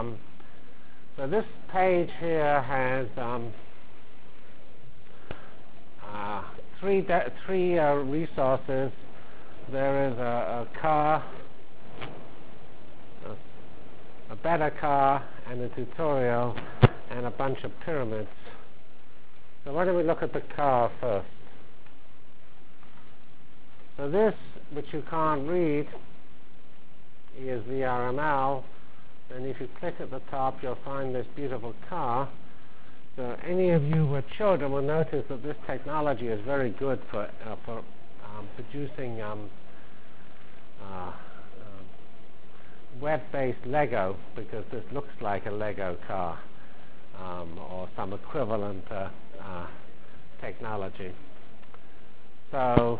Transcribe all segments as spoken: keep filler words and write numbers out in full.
um, so this page here has um, uh, three de- three uh, resources. There is a, a car, a, a better car, and a tutorial, and a bunch of pyramids. So why don't we look at the car first? So this, which you can't read, is V R M L. And if you click at the top, you'll find this beautiful car. So any of you with children will notice that this technology is very good for uh, for um, producing um, uh, uh, web-based Lego, because this looks like a Lego car um, or some equivalent uh, uh, technology. So.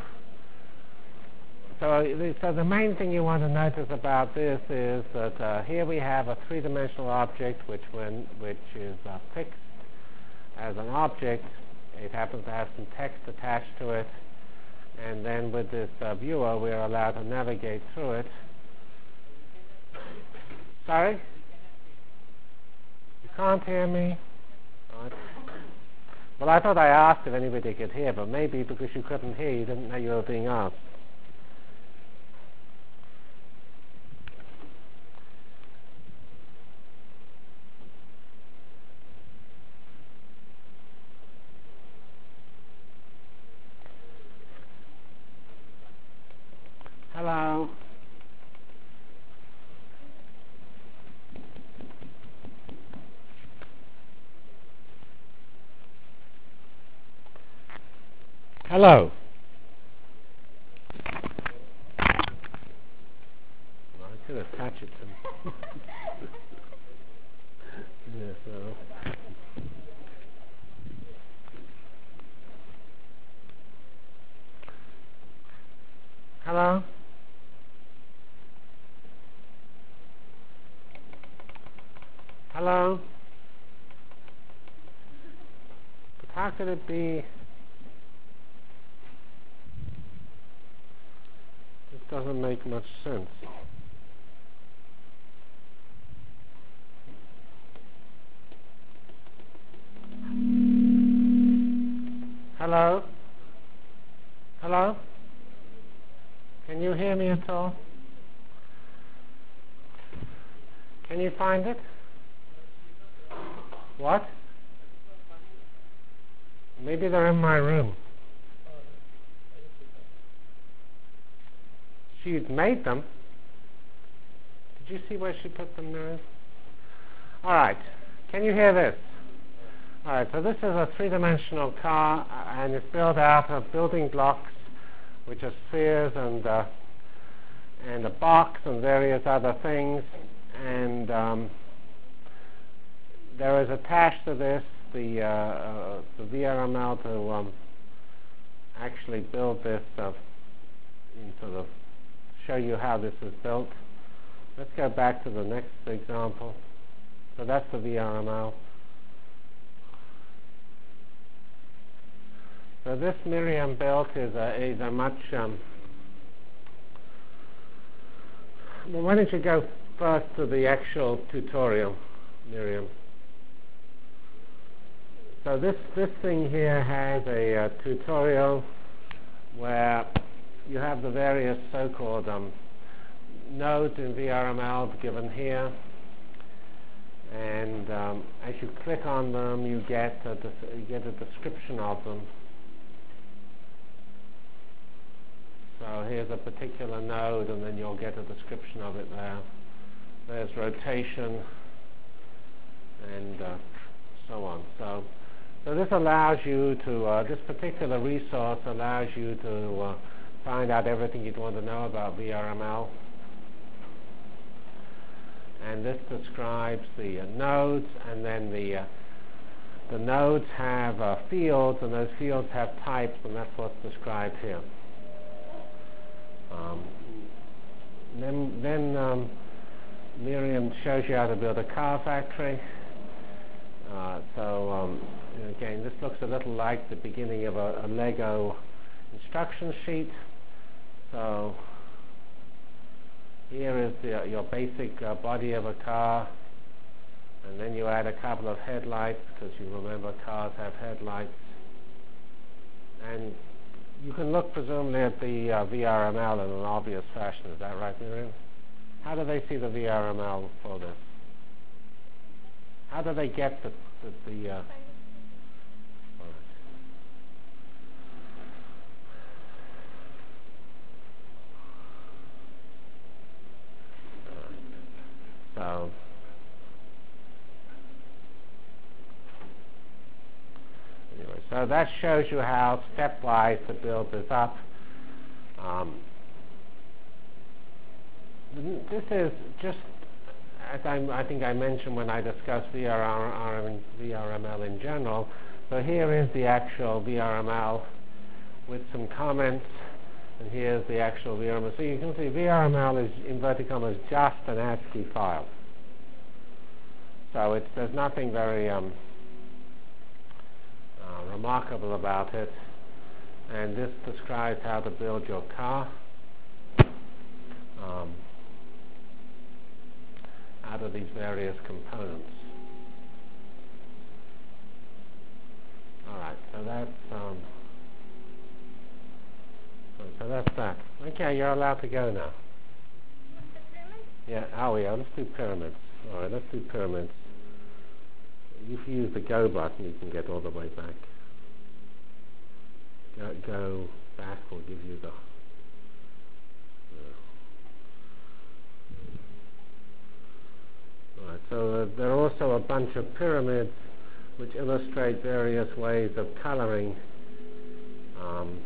So the, so the main thing you want to notice about this is that uh, here we have a three-dimensional object which when which is uh, fixed as an object. It happens to have some text attached to it, and then with this uh, viewer we are allowed to navigate through it. Sorry? You can't hear me? Right. Well, I thought I asked if anybody could hear, but maybe because you couldn't hear, you didn't know you were being asked. Hello. Hello. Well, I could attach it to yeah, so. Hello. Hello? But how could it be? This doesn't make much sense. Hello? Hello? Can you hear me at all? Can you find it? What? Maybe they're in my room. She'd made them. Did you see where she put them there? All right. Can you hear this? All right. So this is a three-dimensional car, uh, and it's built out of building blocks, which are spheres and uh, and a box and various other things. And um, there is attached to this the uh, uh, the V R M L to um, actually build this, uh, and sort of show you how this is built. Let's go back to the next example. So that's the V R M L. So this Miriam built is a, is a much... Um, well, why don't you go first to the actual tutorial, Miriam. So this, this thing here has a uh, tutorial where you have the various so-called um, nodes in V R M L given here, and um, as you click on them you get a, you get a description of them. So here's a particular node, and then you'll get a description of it there. There's rotation and uh, so on. So, so this allows you to, uh, this particular resource allows you to uh, find out everything you'd want to know about V R M L. And this describes the uh, nodes, and then the uh, the nodes have uh, fields, and those fields have types, and that's what's described here. Um, then then um, Miriam shows you how to build a car factory. Uh, so um, again, this looks a little like the beginning of a, a Lego instruction sheet. So here is the, your basic uh, body of a car. And then you add a couple of headlights, because you remember cars have headlights. And you can look presumably at the uh, V R M L in an obvious fashion. Is that right, Miriam? How do they see the V R M L for this? How do they get the, the, the uh, so anyway, so that shows you how stepwise to build this up. Um, this is just, as I, I think I mentioned when I discussed V R M L in general. So here is the actual V R M L with some comments, and here's the actual V R M L. So you can see V R M L is, inverted commas, just an ASCII file. So it's, there's nothing very um, uh, remarkable about it. And this describes how to build your car um, out of these various components. All right, so that's um, so, so that's that. Okay, you're allowed to go now. Yeah. Oh yeah. Let's do pyramids. All right. Let's do pyramids. If you use the go button, you can get all the way back. Go, go back will give you the. All right. So uh, there are also a bunch of pyramids which illustrate various ways of coloring um,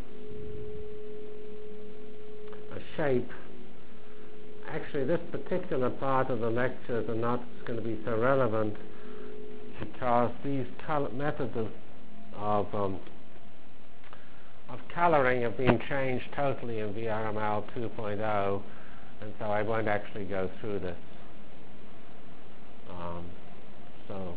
a shape. Actually, this particular part of the lectures are not going to be so relevant because these color methods of of, um, of coloring have been changed totally in V R M L two point oh, and so I won't actually go through this. Um, so.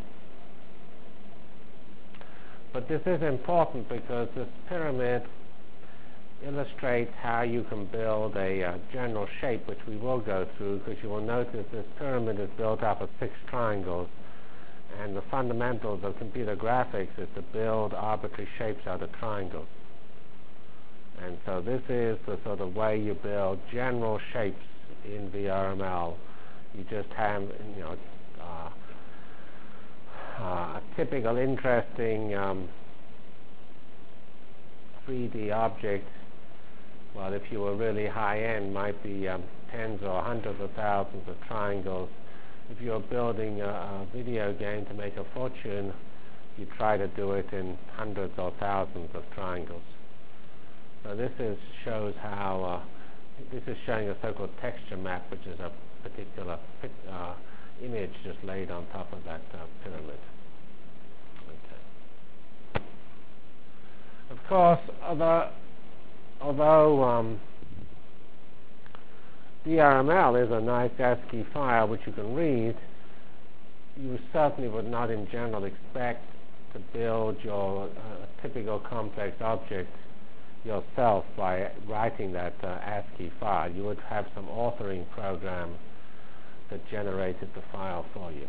But this is important because this pyramid illustrates how you can build a uh, general shape, which we will go through, because you will notice this pyramid is built up of six triangles, and the fundamentals of computer graphics is to build arbitrary shapes out of triangles. And so this is the sort of way you build general shapes in V R M L. You just have, you know, uh, Uh, a typical interesting um, three D object, well, if you were really high-end, might be um, tens or hundreds of thousands of triangles. If you're building a, a video game to make a fortune, you try to do it in hundreds or thousands of triangles. So this is shows how, uh, this is showing a so-called texture map, which is a particular uh, image just laid on top of that uh, pyramid. Okay. Of course, although, although um, V R M L is a nice ASCII file which you can read, you certainly would not in general expect to build your uh, typical complex object yourself by writing that uh, ASCII file. You would have some authoring program that generated the file for you.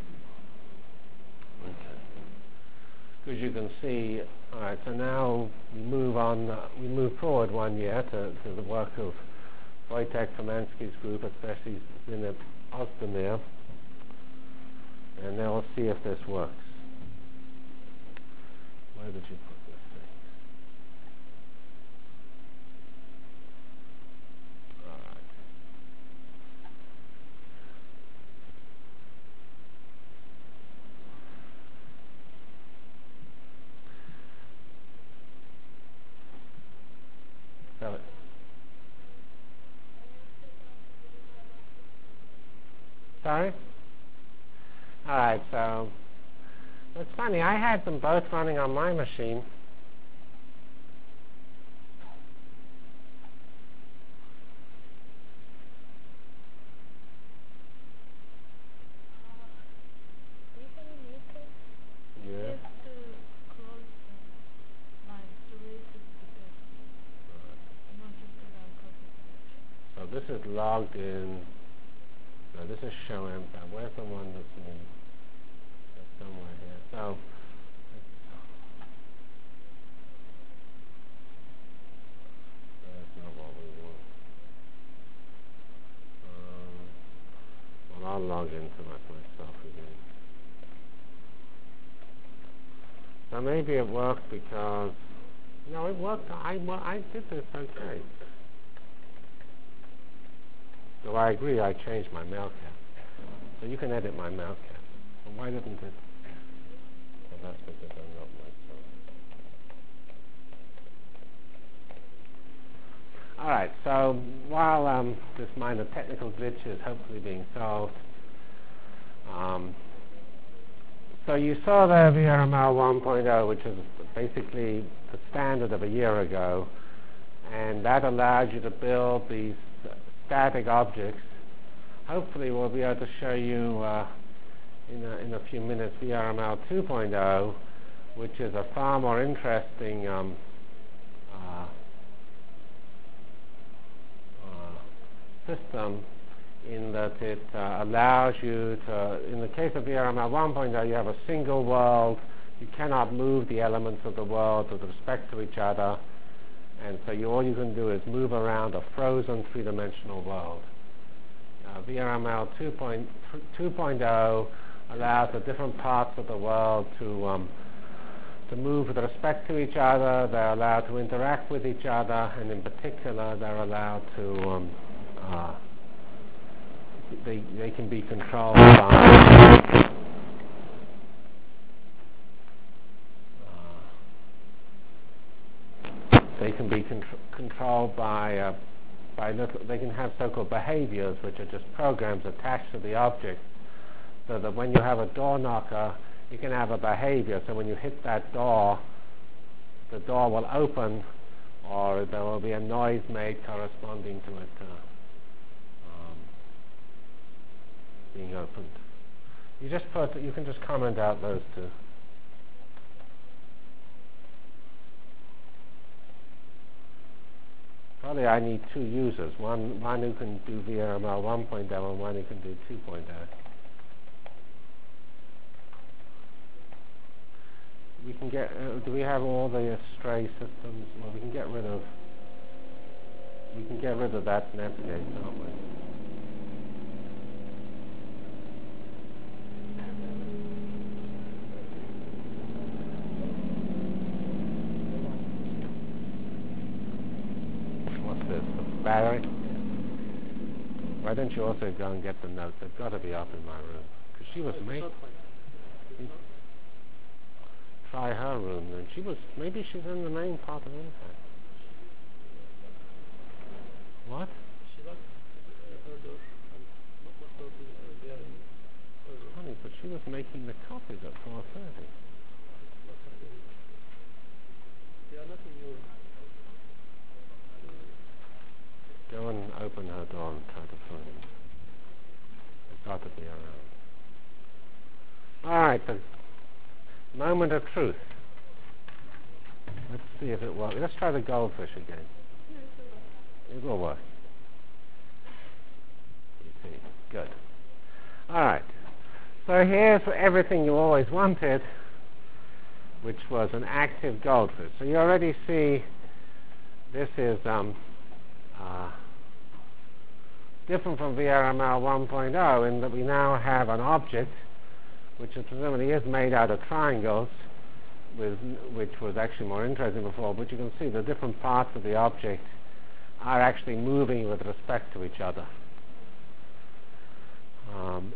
Okay. Because you can see, all right, so now we move on, uh, we move forward one year to, to the work of Wojtek Tomansky's group, especially Zineb Ozdemir, and now we'll see if this works. Where did you put this thing? All right. So, sorry? All right, so it's funny, I had them both running on my machine. Yeah. So this is logged in. No, this is showing. Uh, where's the one that's in? I'll log into it myself again. So maybe it worked because, no, it worked. I, well, I did this okay. So I agree, I changed my Mailcat. So you can edit my Mailcat. So why didn't it? Well, that's because I'm not myself. All right, so while um, this minor technical glitch is hopefully being solved, um, so you saw there V R M L one point oh, which is basically the standard of a year ago, and that allowed you to build these static objects. Hopefully we'll be able to show you uh, in, a, in a few minutes V R M L two point oh, which is a far more interesting um, uh, uh, system, in that it uh, allows you to, in the case of V R M L one point oh, you have a single world. You cannot move the elements of the world with respect to each other, and so you, all you can do is move around a frozen three-dimensional world. Uh, V R M L two point oh allows the different parts of the world to um, to move with respect to each other. They're allowed to interact with each other, and in particular, they're allowed to um, uh, they they can be controlled by uh, they can be contr controlled by uh, by little, they can have so-called behaviors, which are just programs attached to the object, so that when you have a door knocker, you can have a behavior. So when you hit that door, the door will open, or there will be a noise made corresponding to it uh, um, being opened. You just put, you can just comment out those two. Probably I need two users, one, one who can do V R M L one point oh and one who can do two point oh. We can get, uh, do we have all the uh, stray systems? Well, we can get rid of, we can get rid of that Netscape, can't we? Battery? Why don't you also go and get the notes? They've got to be up in my room. Because she was making... Try her room then. She was... Maybe she's in the main part of Impact. What? Funny, but she was making the copies at four thirty. Go and open her door and try to find it. It's got to be around. Alright, the moment of truth. Let's see if it works. Let's try the goldfish again. It will work. You see. Good. Alright. So here's everything you always wanted, which was an active goldfish. So you already see this is um, Uh, different from V R M L one point oh in that we now have an object which is presumably is made out of triangles, with, which was actually more interesting before, but you can see the different parts of the object are actually moving with respect to each other. Um,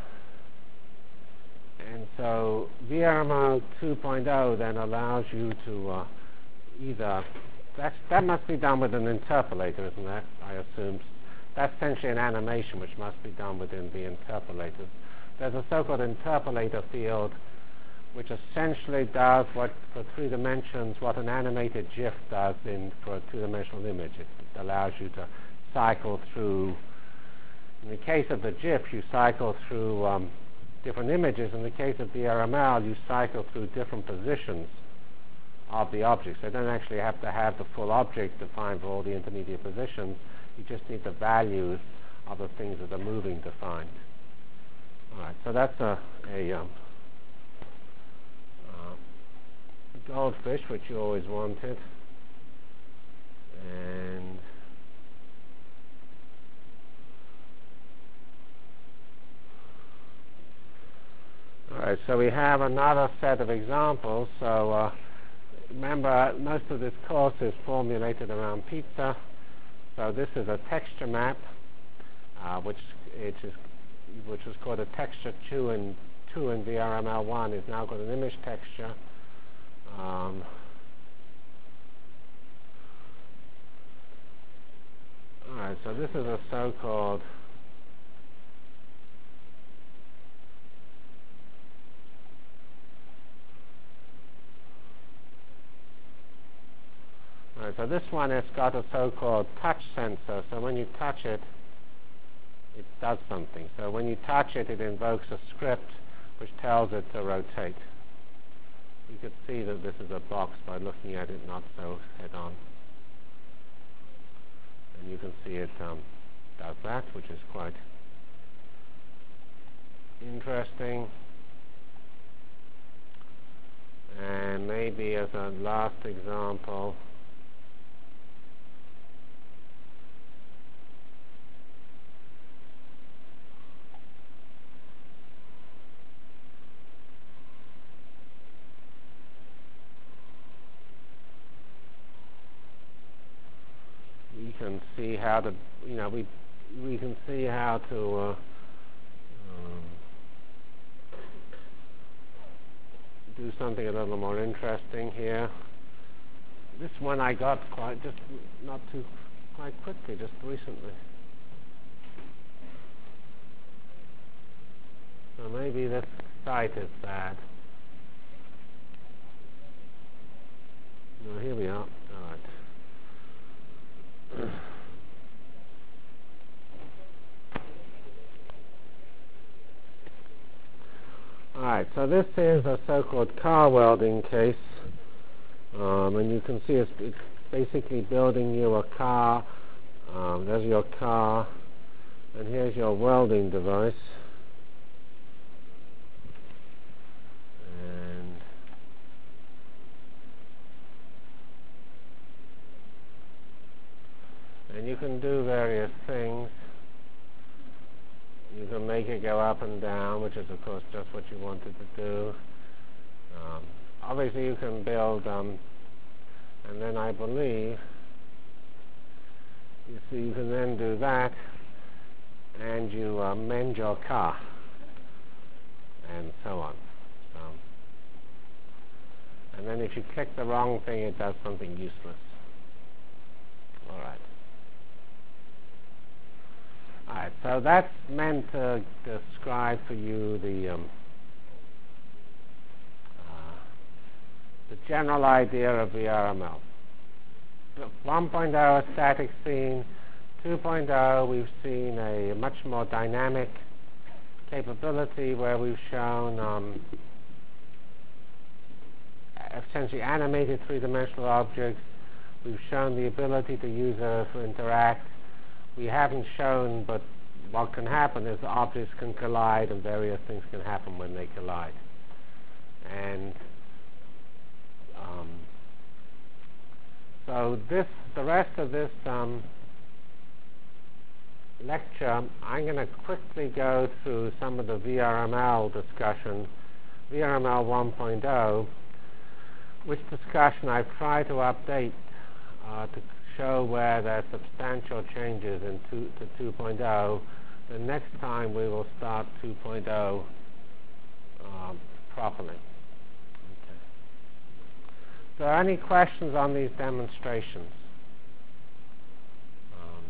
and so V R M L two point oh then allows you to uh, either That's, that must be done with an interpolator, isn't that? I assume. That's essentially an animation which must be done within the interpolator. There's a so-called interpolator field which essentially does what, for three dimensions, what an animated GIF does in for a two-dimensional image. It, it allows you to cycle through, in the case of the GIF, you cycle through um, different images. In the case of V R M L, you cycle through different positions of the object. So you don't actually have to have the full object defined for all the intermediate positions. You just need the values of the things that are moving defined. All right, so that's a, a um, uh, goldfish, which you always wanted. And Alright, so we have another set of examples. So uh, remember, most of this course is formulated around pizza. So this is a texture map, uh, which it is, which was called a texture two in two in V R M L one, is now got an image texture. Um, Alright, so this is a so-called Alright, so this one has got a so-called touch sensor. So when you touch it, it does something. So when you touch it, it invokes a script which tells it to rotate. You could see that this is a box by looking at it not so head-on. And you can see it um, does that, which is quite interesting. And maybe as a last example, you can see how to, you know, we we can see how to uh, um, do something a little more interesting here. This one I got quite just not too quite quickly, just recently. So maybe this site is bad. No, here we are. All right. Alright, so this is a so-called car welding case, um, and you can see it's, it's basically building you a car. Um, there's your car, and here's your welding device. And and you can do various things. You can make it go up and down, which is, of course, just what you wanted to do. Um, obviously, you can build, um, and then I believe, you see, you can then do that, and you uh, mend your car, and so on. So, and then if you click the wrong thing, it does something useless. All right. Alright, so that's meant to describe for you the um, uh, the general idea of V R M L. one point oh, a static scene. two point oh, we've seen a much more dynamic capability where we've shown um, essentially animated three-dimensional objects. We've shown the ability to use it to interact. We haven't shown, but what can happen is objects can collide and various things can happen when they collide. And um, so this, the rest of this um, lecture, I'm going to quickly go through some of the V R M L discussion, V R M L one point oh, which discussion I've tried to update uh, to show where there are substantial changes in two to two point oh. The next time we will start two point oh um, properly. Okay. So are any questions on these demonstrations? Um,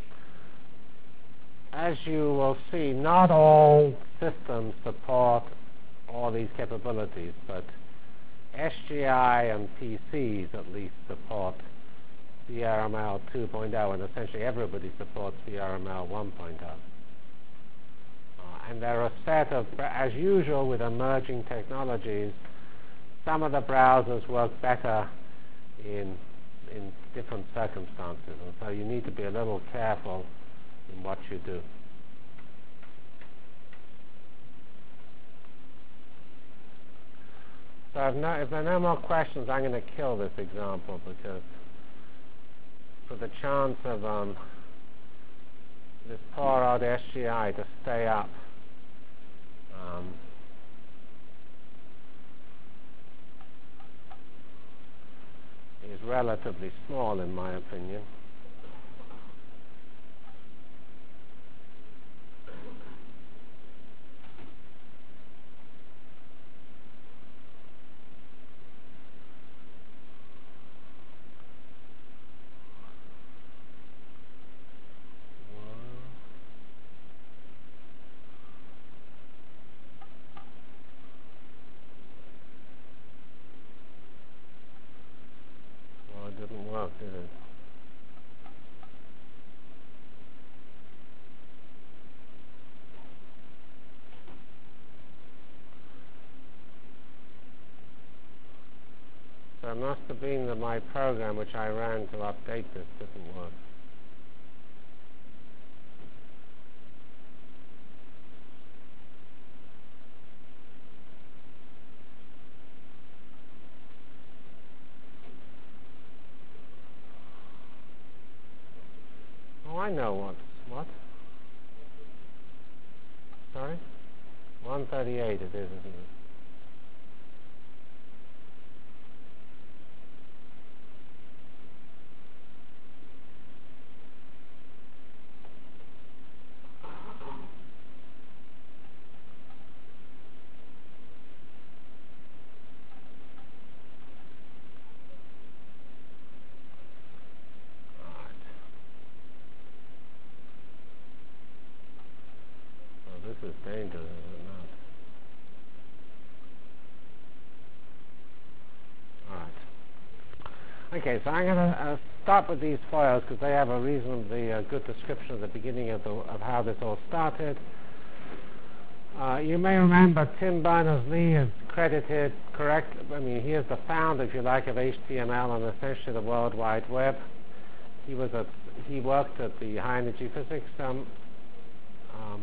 as you will see, not all systems support all these capabilities, but S G I and P Cs at least support V R M L two point oh, and essentially everybody supports V R M L one point oh. Uh, and there are a set of, as usual with emerging technologies, some of the browsers work better in in different circumstances, and so you need to be a little careful in what you do. So if, no, if there are no more questions, I'm going to kill this example, because for the chance of um, this poor old S G I to stay up, um, relatively small in my opinion. Well, it didn't work, did it? So it must have been that my program which I ran to update this didn't work. Oh, I know what. What? Sorry? one thirty-eight it is, isn't it? This is dangerous, is it not? Alright. Okay, so I'm going to uh, start with these files because they have a reasonably uh, good description at the beginning of, the, of how this all started. Uh, you may remember Tim Berners-Lee is credited, correct, I mean, he is the founder, if you like, of H T M L and essentially the World Wide Web. He was at, he worked at the High Energy Physics um, um,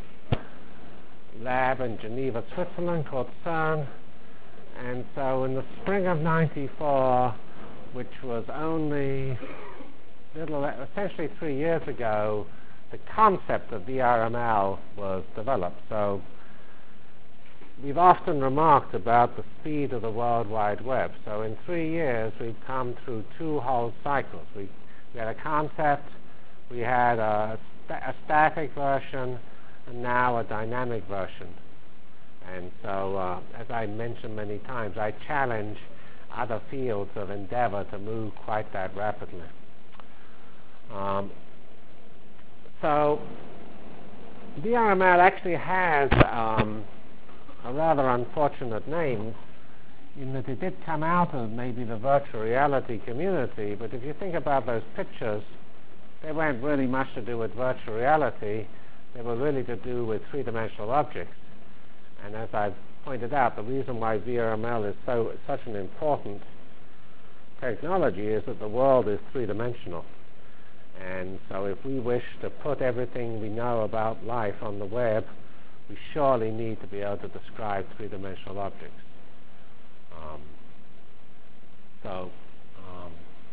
lab in Geneva, Switzerland, called CERN. And so in the spring of ninety-four, which was only little, essentially three years ago, the concept of V R M L was developed. So we've often remarked about the speed of the World Wide Web. So in three years, we've come through two whole cycles. We, we had a concept, we had a, sta- a static version, and now a dynamic version. And so, uh, as I mentioned many times, I challenge other fields of endeavor to move quite that rapidly. Um, so, V R M L actually has um, a rather unfortunate name in that it did come out of maybe the virtual reality community, but if you think about those pictures, they weren't really much to do with virtual reality. They were really to do with three-dimensional objects. And as I've pointed out, the reason why V R M L is so such an important technology is that the world is three-dimensional. And so if we wish to put everything we know about life on the web, we surely need to be able to describe three-dimensional objects. Um, so, um,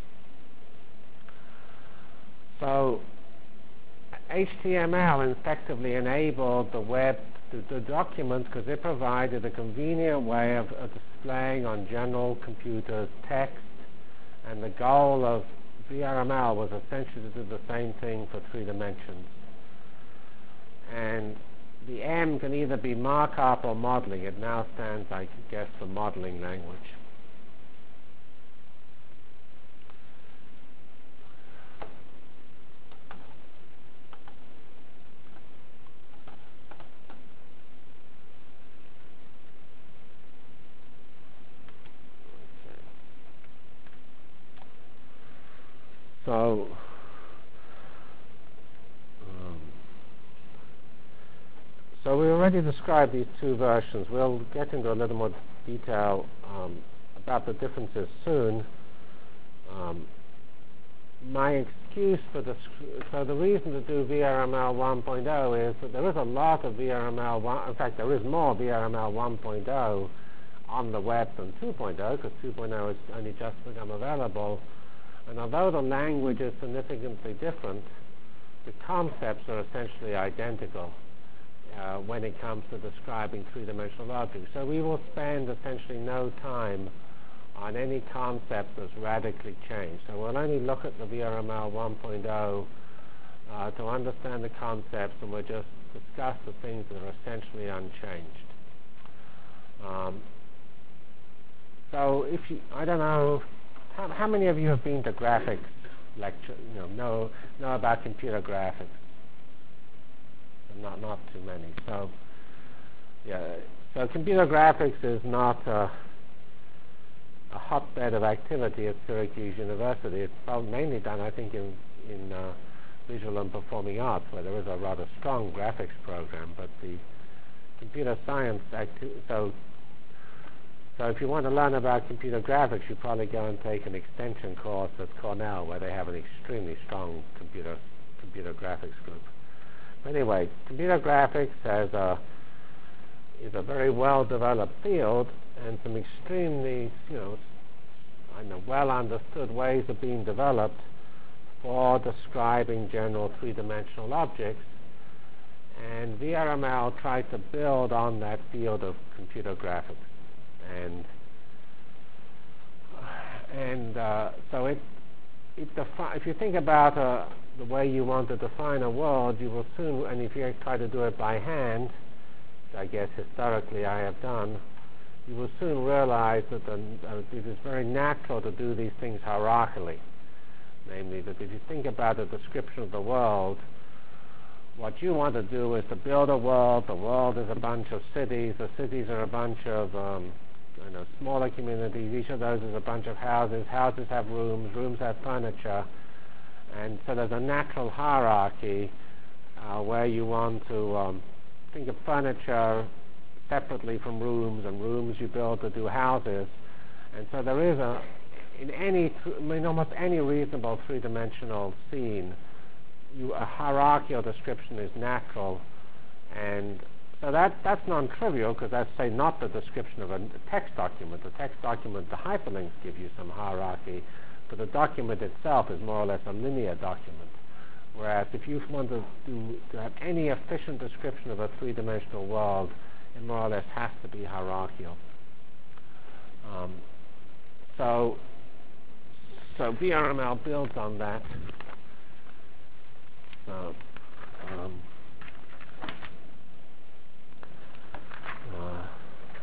so H T M L effectively enabled the web to do documents because it provided a convenient way of, of displaying on general computers text, and the goal of V R M L was essentially to do the same thing for three dimensions. And the M can either be markup or modeling. It now stands, I guess, for modeling language. So, um, so we already described these two versions. We'll get into a little more detail um, about the differences soon. Um, my excuse for this, so the reason to do V R M L one point oh is that there is a lot of V R M L one, in fact there is more V R M L one point oh on the web than two point oh, because two point oh has only just become available. And although the language is significantly different, the concepts are essentially identical uh, when it comes to describing three-dimensional objects. So we will spend essentially no time on any concept that's radically changed. So we'll only look at the V R M L one point oh uh, to understand the concepts, and we'll just discuss the things that are essentially unchanged. Um, so if you, I don't know, how, how many of you have been to graphics lecture, you know, know, know about computer graphics? Not, not too many. So, yeah, so computer graphics is not a, a hotbed of activity at Syracuse University. It's probably mainly done, I think, in, in uh, visual and performing arts, where there is a rather strong graphics program. But the computer science, acti- so so if you want to learn about computer graphics, you probably go and take an extension course at Cornell, where they have an extremely strong computer computer graphics group. Anyway, computer graphics has a, is a very well-developed field, and some extremely, you know, I know, well-understood ways are being developed for describing general three-dimensional objects. And V R M L tried to build on that field of computer graphics, and and uh, so it it defi- if you think about a the way you want to define a world, you will soon, and if you try to do it by hand, which I guess historically I have done, you will soon realize that the, uh, it is very natural to do these things hierarchically. Namely, that if you think about the description of the world, what you want to do is to build a world. The world is a bunch of cities. The cities are a bunch of um, you know, smaller communities. Each of those is a bunch of houses. Houses have rooms. Rooms have furniture. And so there's a natural hierarchy uh, where you want to um, think of furniture separately from rooms, and rooms you build to do houses. And so there is a, in any, th- I mean, almost any reasonable three-dimensional scene, you, a hierarchical description is natural. And so that that's non-trivial, because that's, say, not the description of a text document. The text document, the hyperlinks give you some hierarchy, but the document itself is more or less a linear document. Whereas if you want to, do, to have any efficient description of a three-dimensional world, it more or less has to be hierarchical. Um, so, so V R M L builds on that. So, um, uh,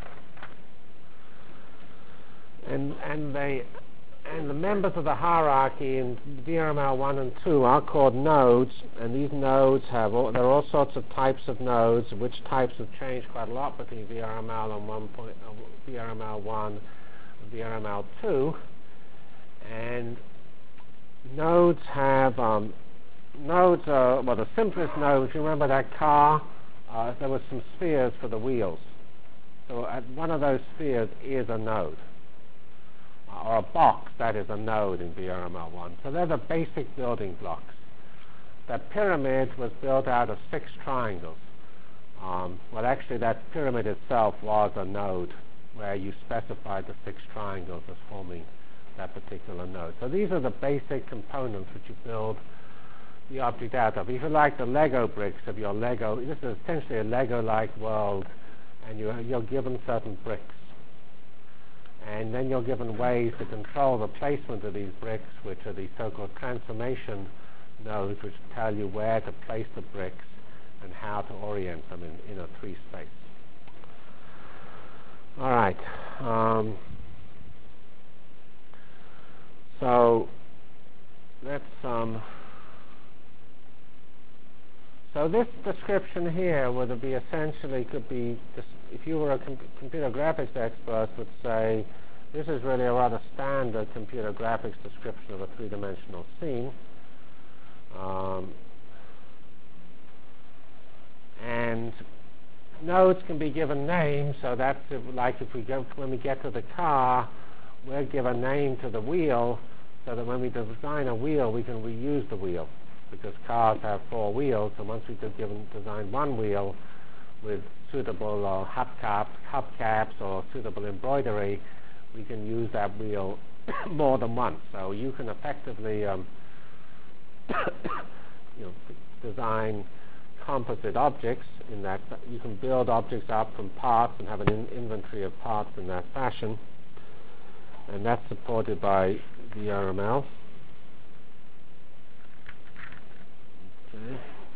and and they and the members of the hierarchy in V R M L one and two are called nodes, and these nodes have all, there are all sorts of types of nodes, which types have changed quite a lot between V R M L and one point, uh, V R M L one and V R M L two. And nodes have um, nodes are, well, the simplest node, if you remember that car, uh, there were some spheres for the wheels. So at one of those spheres is a node, uh, or a box that is a node in V R M L one. So they're the basic building blocks. That pyramid was built out of six triangles. Um, well, actually, that pyramid itself was a node where you specified the six triangles as forming that particular node. So these are the basic components which you build the object out of. If you like the Lego bricks of your Lego, this is essentially a Lego-like world, and you, you're given certain bricks. And then you're given ways to control the placement of these bricks, which are the so-called transformation nodes, which tell you where to place the bricks and how to orient them in, in a three space. All right. Um, so let's um, so this description here would be essentially could be just, if you were a com- computer graphics expert, would say this is really a rather standard computer graphics description of a three-dimensional scene. Um, and nodes can be given names, so that's if, like if we go when we get to the car, we'll give a name to the wheel, so that when we design a wheel, we can reuse the wheel, because cars have four wheels. So once we given design one wheel with suitable uh, hubcaps, hubcaps or suitable embroidery, we can use that wheel more than once. So you can effectively um, you know, design composite objects in that you can build objects up from parts and have an in- inventory of parts in that fashion. and that's supported by V R M L. Okay.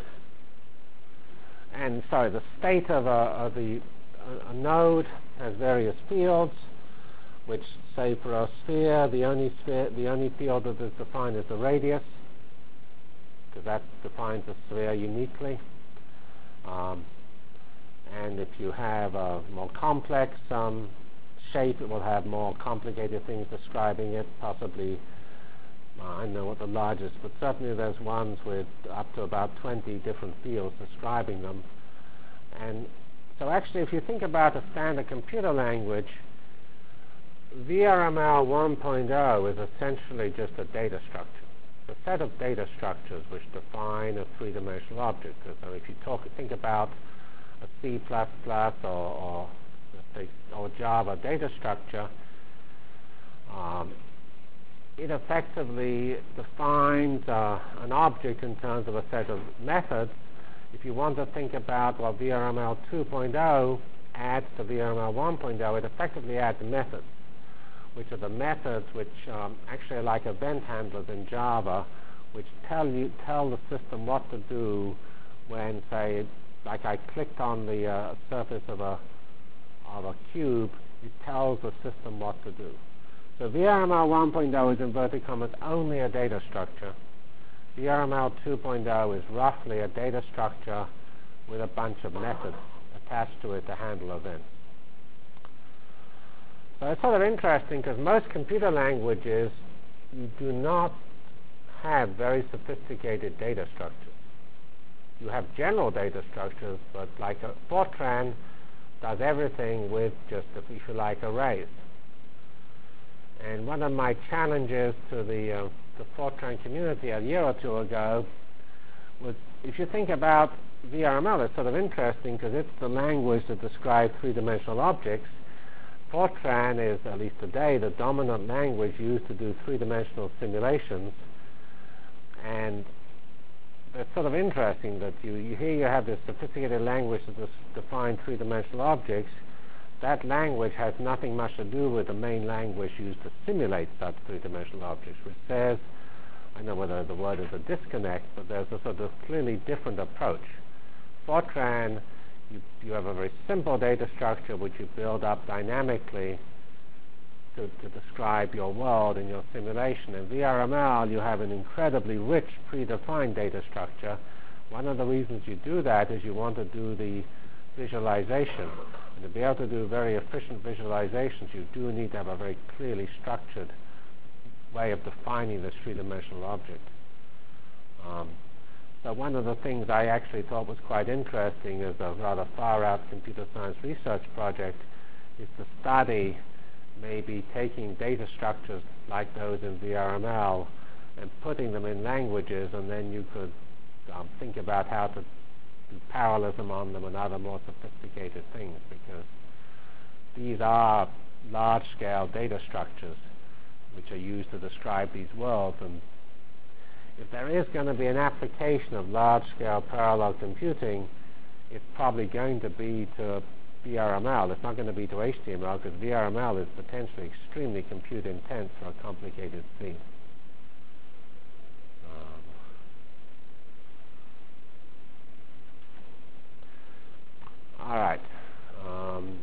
And sorry, the state of a, of the a, a node has various fields, which say for a sphere, the only sphere, the only field that is defined is the radius, because that defines the sphere uniquely. Um, and if you have a more complex um, shape, it will have more complicated things describing it, possibly. Uh, I don't know what the largest, but certainly there's ones with up to about twenty different fields describing them. And so actually, if you think about a standard computer language, V R M L one point oh is essentially just a data structure. It's a set of data structures which define a three-dimensional object. So if you talk, think about a C plus plus or, or, or Java data structure, um, it effectively defines uh, an object in terms of a set of methods. If you want to think about what V R M L two point oh adds to V R M L one point oh, it effectively adds methods, which are the methods which um, actually are like event handlers in Java, which tell you tell the system what to do when, say, like I clicked on the uh, surface of a of a cube, it tells the system what to do. So V R M L one point oh is, inverted commas, only a data structure. V R M L two point oh is roughly a data structure with a bunch of methods attached to it to handle events. So it's sort of interesting because most computer languages, you do not have very sophisticated data structures. You have general data structures, but like a Fortran does everything with just, if you like, arrays. And one of my challenges to the, uh, the Fortran community a year or two ago was, if you think about V R M L, it's sort of interesting because it's the language that describes three-dimensional objects. Fortran is, at least today, the dominant language used to do three-dimensional simulations. And it's sort of interesting that you, you here you have this sophisticated language that defines three-dimensional objects. That language has nothing much to do with the main language used to simulate such three-dimensional objects, which says, I don't know whether the word is a disconnect, but there's a sort of clearly different approach. Fortran, you, you have a very simple data structure which you build up dynamically to, to describe your world and your simulation. In V R M L, you have an incredibly rich predefined data structure. One of the reasons you do that is you want to do the visualization. And to be able to do very efficient visualizations, you do need to have a very clearly structured way of defining this three-dimensional object. Um, so one of the things I actually thought was quite interesting as a rather far-out computer science research project is to study maybe taking data structures like those in V R M L and putting them in languages, and then you could um, think about how to do parallelism on them and other more sophisticated things, because these are large-scale data structures which are used to describe these worlds. And if there is going to be an application of large-scale parallel computing, it's probably going to be to V R M L. It's not going to be to H T M L, because V R M L is potentially extremely compute intense for a complicated thing. All right. Um,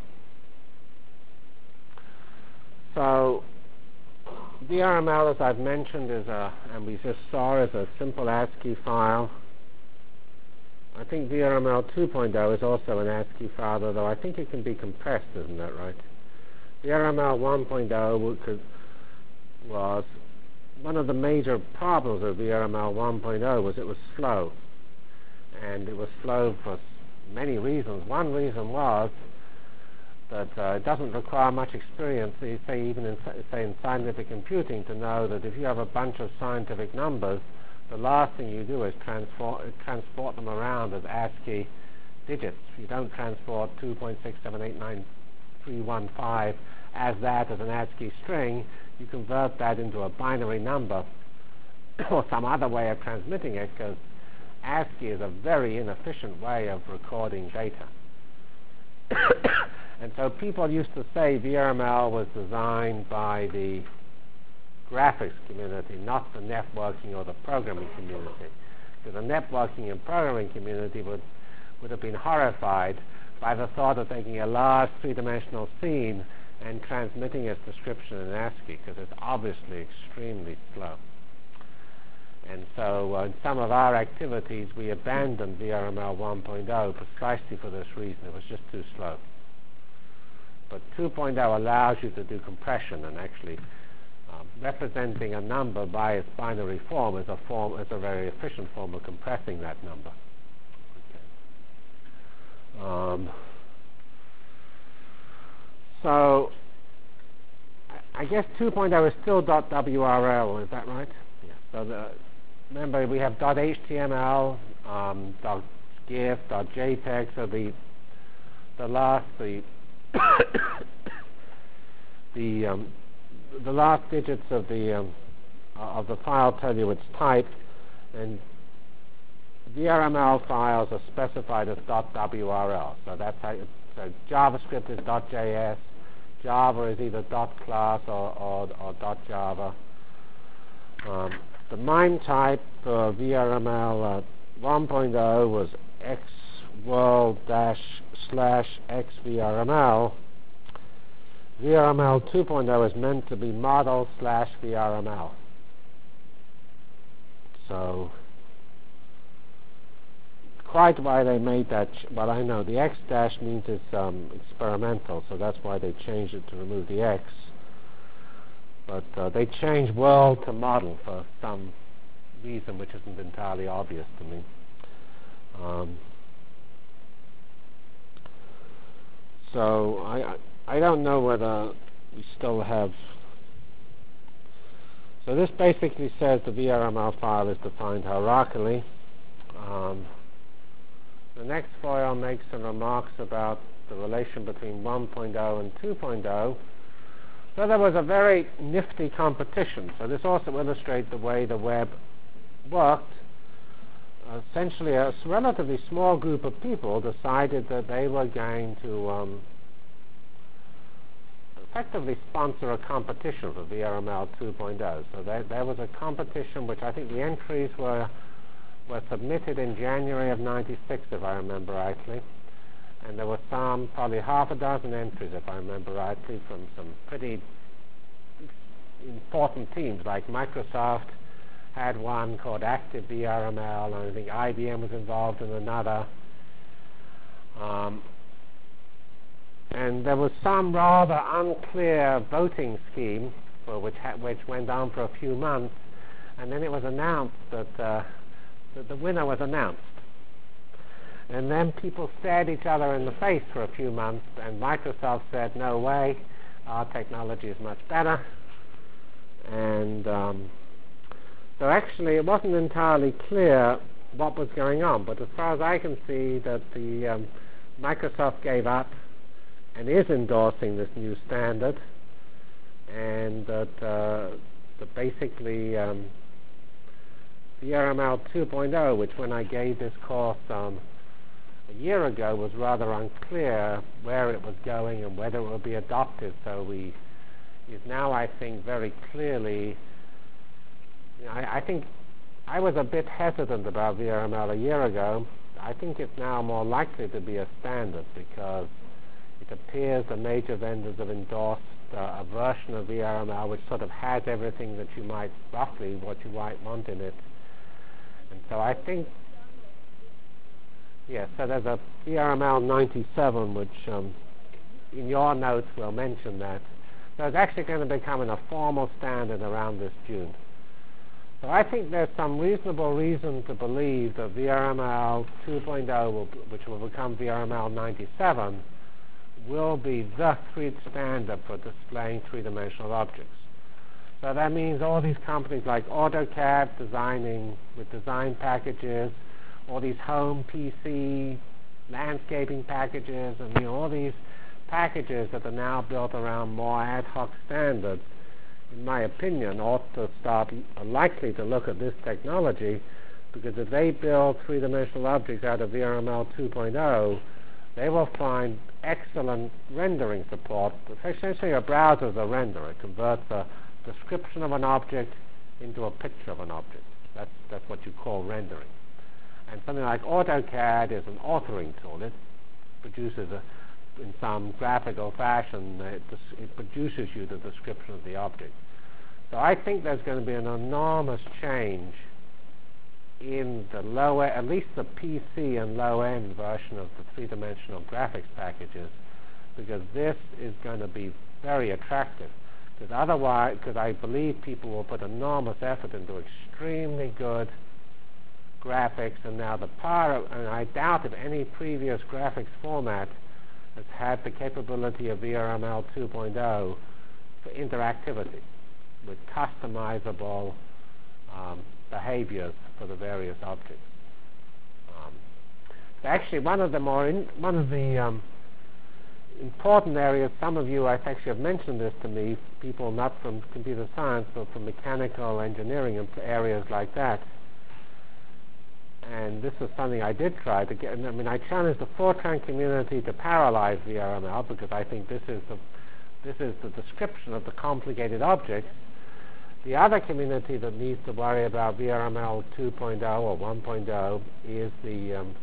so V R M L, as I've mentioned, is a, and we just saw, is a simple ASCII file. I think V R M L two point oh is also an ASCII file, though I think it can be compressed, isn't that right? V R M L one point oh was one of the major problems of V R M L one point oh was it was slow, and it was slow for many reasons. One reason was that uh, it doesn't require much experience, say even in, say in scientific computing, to know that if you have a bunch of scientific numbers, the last thing you do is transport, transport them around as ASCII digits. You don't transport two point six seven eight nine three one five as that as an ASCII string. You convert that into a binary number or some other way of transmitting it, because ASCII is a very inefficient way of recording data. And so people used to say V R M L was designed by the graphics community, not the networking or the programming community. Because the networking and programming community would, would have been horrified by the thought of taking a large three-dimensional scene and transmitting its description in ASCII, because it's obviously extremely slow. And so uh, in some of our activities, we abandoned V R M L one point oh precisely for this reason. It was just too slow. But two point oh allows you to do compression, and actually um, representing a number by its binary form is a form is a very efficient form of compressing that number. Okay. Um, so I guess two point oh is still .wrl, is that right? Yeah. So the, remember, we have .html, um, .gif, .jpeg. So the the last the the um, the last digits of the um, uh, of the file tell you its type, and V R M L files are specified as .wrl. So that's how. It, so JavaScript is .js. Java is either .class or, or, or .java. Um, the MIME type for V R M L uh, one point oh was xworld dash slash xvrml. V R M L two point oh is meant to be model slash V R M L. So quite why they made that, ch- well, I know the X dash means it's um, experimental, so that's why they changed it to remove the X. But uh, they changed world to model for some reason which isn't entirely obvious to me. Um, so I, I I don't know whether we still have. So this basically says the V R M L file is defined hierarchically. Um, The next foil makes some remarks about the relation between one point oh and two point oh. So there was a very nifty competition. So this also illustrates the way the web worked. Uh, essentially, a relatively small group of people decided that they were going to um, effectively sponsor a competition for V R M L two point oh. So there, there was a competition which I think the entries were were submitted in January of ninety-six, if I remember rightly. And there were some, probably half a dozen entries, if I remember rightly, from some pretty important teams, like Microsoft had one called Active V R M L, and I think I B M was involved in another. Um, and there was some rather unclear voting scheme for which, ha- which went on for a few months, and then it was announced that uh, that the winner was announced. And then people stared each other in the face for a few months, and Microsoft said, no way, our technology is much better. And um, so actually it wasn't entirely clear what was going on, but as far as I can see, that the um, Microsoft gave up and is endorsing this new standard, and that, uh, that basically um, V R M L two point oh, which when I gave this course um, a year ago was rather unclear where it was going and whether it would be adopted. So we is now, I think, very clearly. You know, I, I think I was a bit hesitant about V R M L a year ago. I think it's now more likely to be a standard because it appears the major vendors have endorsed uh, a version of V R M L which sort of has everything that you might, roughly what you might want in it. And so I think, yes, yeah, so there's a V R M L ninety-seven, which um, in your notes will mention that. So it's actually going to become a formal standard around this June. So I think there's some reasonable reason to believe that V R M L two point oh, will, which will become V R M L ninety-seven, will be the three standard for displaying three-dimensional objects. So that means all these companies like AutoCAD designing with design packages, all these home P C landscaping packages, and you know, all these packages that are now built around more ad hoc standards, in my opinion, ought to start are likely to look at this technology, because if they build three-dimensional objects out of V R M L two point oh, they will find excellent rendering support. Essentially, a browser is a renderer. It converts a description of an object into a picture of an object. That's, that's what you call rendering. And something like AutoCAD is an authoring tool. It produces, a, in some graphical fashion, it, it produces you the description of the object. So I think there's going to be an enormous change in the lower, at least the P C and low-end version of the three-dimensional graphics packages, because this is going to be very attractive. Because otherwise, because I believe people will put enormous effort into extremely good graphics, and now the power, and I doubt if any previous graphics format has had the capability of V R M L two point oh for interactivity with customizable um, behaviors for the various objects. Um, so actually, one of the more in, one of the um, important areas, some of you I actually have mentioned this to me, people not from computer science but from mechanical engineering and areas like that. And this is something I did try to get. I mean, I challenged the Fortran community to parallelize V R M L because I think this is the this is the description of the complicated objects. The other community that needs to worry about V R M L two point oh or one point oh is the um,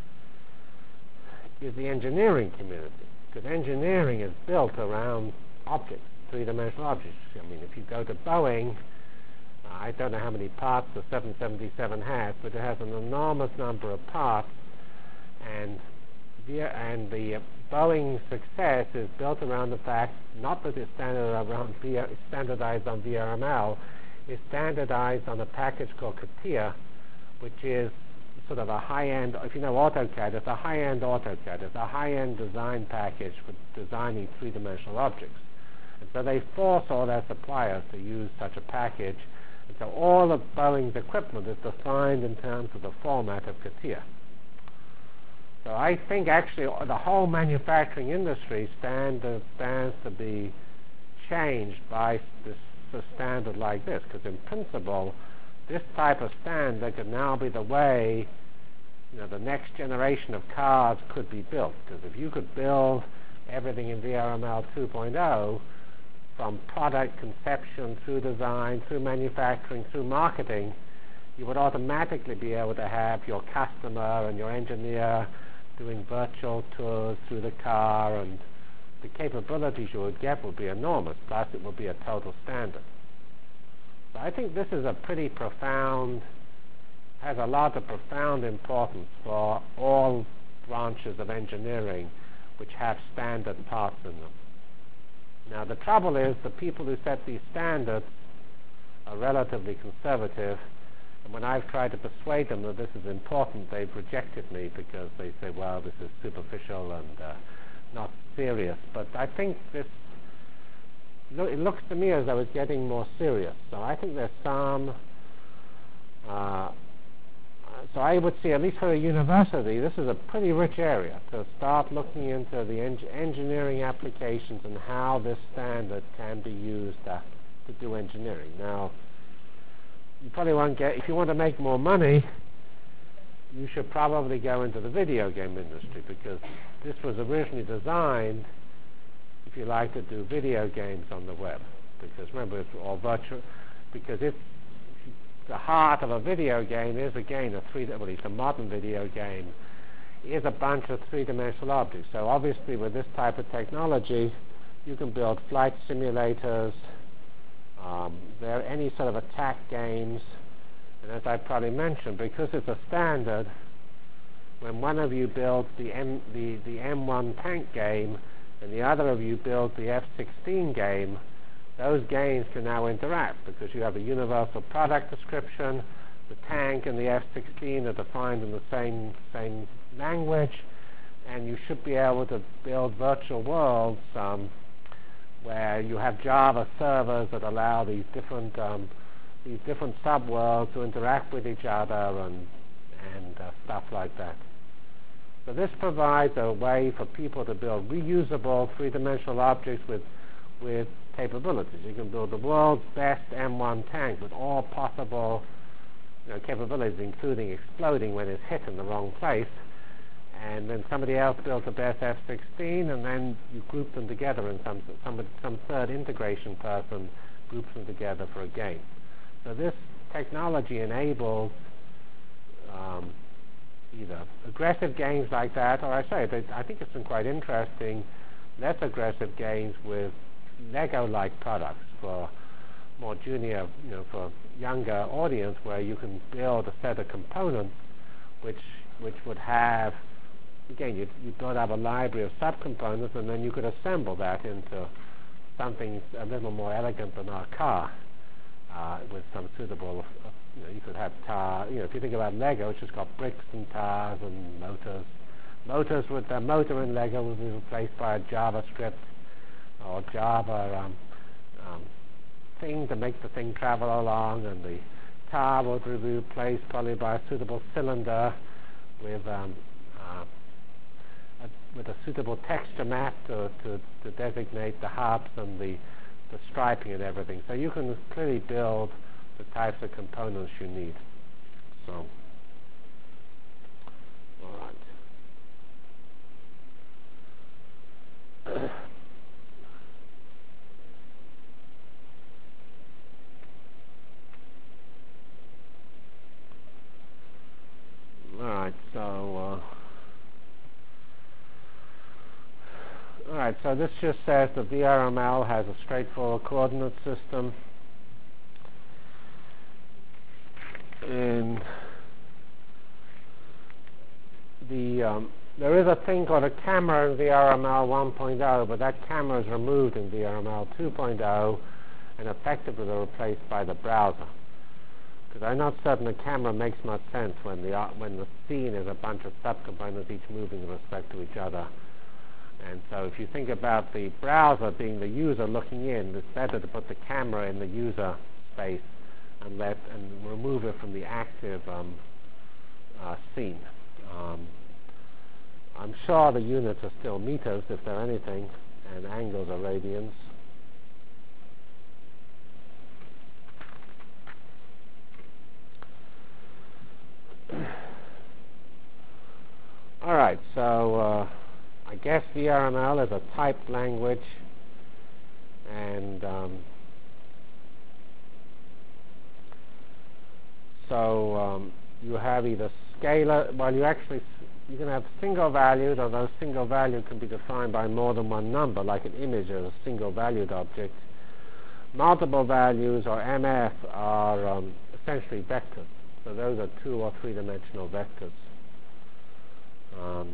is the engineering community, because engineering is built around objects, three-dimensional objects. I mean, if you go to Boeing, uh, I don't know how many parts the seven seventy-seven has, but it has an enormous number of parts, and the, and the uh, Boeing success is built around the fact not that it's standardized, around v- standardized on V R M L, it's standardized on a package called CATIA, which is sort of a high-end, if you know AutoCAD, it's a high-end AutoCAD. It's a high-end design package for designing three-dimensional objects. And so they force all their suppliers to use such a package. And so all of Boeing's equipment is defined in terms of the format of CATIA. So I think actually the whole manufacturing industry stand, uh, stands to be changed by this a standard like this, because in principle, this type of standard could now be the way, you know, the next generation of cars could be built. Because if you could build everything in V R M L two point oh, from product conception through design, through manufacturing, through marketing, you would automatically be able to have your customer and your engineer doing virtual tours through the car, and the capabilities you would get would be enormous, plus it would be a total standard. So I think this is a pretty profound, has a lot of profound importance for all branches of engineering which have standard parts in them. Now the trouble is the people who set these standards are relatively conservative, and when I've tried to persuade them that this is important, they've rejected me because they say, well, this is superficial and uh, not serious. But I think this, it looks to me as though it's getting more serious. So I think there's some, uh, so I would say, at least for a university, this is a pretty rich area to start looking into the en- engineering applications and how this standard can be used uh, to do engineering. Now, you probably won't get, if you want to make more money, you should probably go into the video game industry, because this was originally designed, if you like, to do video games on the web. Because remember, it's all virtual, because it's the heart of a video game is, again, a three, well, it's a modern video game, is a bunch of three-dimensional objects. So obviously with this type of technology, you can build flight simulators, um, there are any sort of attack games, and as I probably mentioned, because it's a standard, when one of you builds the M, the, the M one tank game and the other of you builds the F sixteen game, those games can now interact because you have a universal product description. The tank and the F sixteen are defined in the same same language, and you should be able to build virtual worlds um, where you have Java servers that allow these different um, these different subworlds to interact with each other and and uh, stuff like that. So this provides a way for people to build reusable three-dimensional objects with with capabilities. You can build the world's best M one tank with all possible, you know, capabilities, including exploding when it's hit in the wrong place. and then somebody else built a best F sixteen, and then you group them together, and some some some third integration person groups them together for a game. So this technology enables um, either aggressive games like that, or I say that I think it's been quite interesting, less aggressive games with Lego-like products for more junior, you know, for younger audience, where you can build a set of components which which would have, again, you you build up a library of subcomponents, and then you could assemble that into something a little more elegant than our car, uh, with some suitable, uh, you know, you could have tar, you know, if you think about Lego, it's just got bricks and tires and motors. Motors with the motor in Lego would be replaced by a JavaScript or Java um, um, thing to make the thing travel along, and the tar would be replaced probably by a suitable cylinder with um, uh, a, with a suitable texture map to, to, to designate the hubs and the, the striping and everything. So you can clearly build the types of components you need. So, all right. All right, so uh, all right, so this just says that V R M L has a straightforward coordinate system, and the um, there is a thing called a camera in V R M L one point oh, but that camera is removed in V R M L two point oh and effectively replaced by the browser. Because I'm not certain the camera makes much sense when the uh, when the scene is a bunch of subcomponents each moving in respect to each other. And so if you think about the browser being the user looking in, it's better to put the camera in the user space and let and remove it from the active um, uh, scene. Um, I'm sure the units are still meters if they're anything, and angles are radians. All right, so uh, I guess V R M L is a typed language, and um, so um, you have either scalar. Well, you actually you can have single valued, or those single value can be defined by more than one number, like an image is a single valued object. Multiple values, or M F, are um, essentially vectors. So those are two or three dimensional vectors. Um,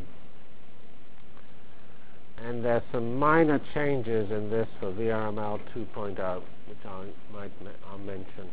and there's some minor changes in this for V R M L two point oh, which I might me- I'll mention.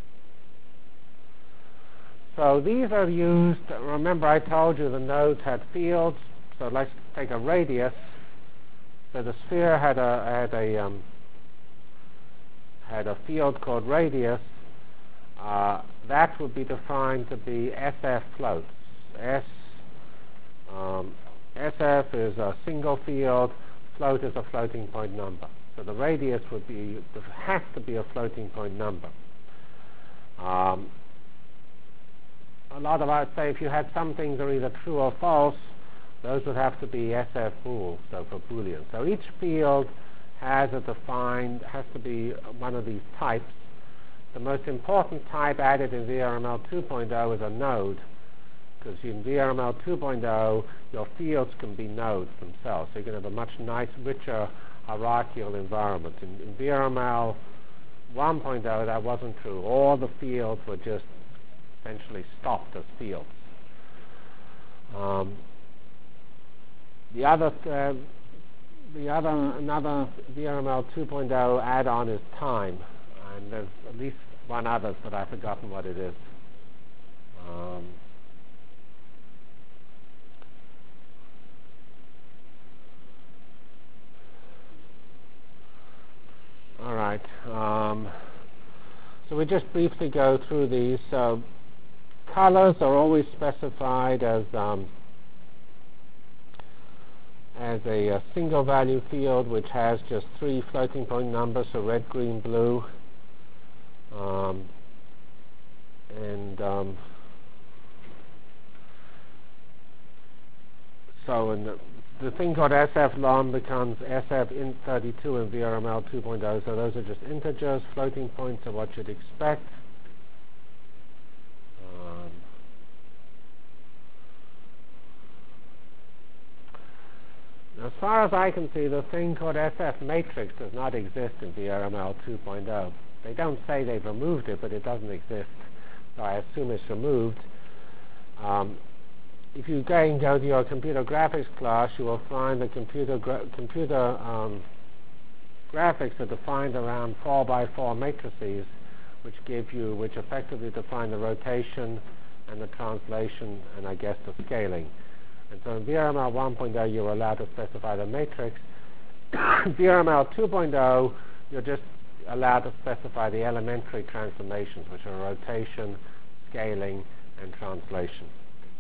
So these are used, remember I told you the nodes had fields, so let's take a radius. So the sphere had a had a um, had a field called radius. Uh, that would be defined to be S F floats. S um, S F is a single field, float is a floating point number. So the radius would be has to be a floating point number. Um, a lot of us say if you had some things are either true or false, those would have to be S F rules, so for Boolean. So each field has a defined, has to be one of these types. The most important type added in V R M L two point oh is a node, because in V R M L two point oh, your fields can be nodes themselves. So you can have a much nice, richer hierarchical environment. In, in V R M L one point oh, that wasn't true. All the fields were just essentially stopped as fields. Um, the other, uh, the other, another V R M L two point oh add-on is time, and there's at least one other, but I've forgotten what it is. Um, all right. Um, so we just briefly go through these. So colors are always specified as um, as a, a single value field which has just three floating point numbers, so red, green, blue. Um, and um, so in the, the thing called S F lon becomes S F int thirty-two in V R M L two point oh, so those are just integers, floating points are what you'd expect. Um, as far as I can see, the thing called S F matrix does not exist in V R M L two point oh. They don't say they've removed it, but it doesn't exist, so I assume it's removed. Um, if you go and go to your computer graphics class, you will find the computer gra computer um, graphics are defined around four by four matrices, which give you, which effectively define the rotation and the translation and I guess the scaling. And so in V R M L one point oh, you're allowed to specify the matrix. V R M L two point oh, you're just allowed to specify the elementary transformations, which are rotation, scaling, and translation.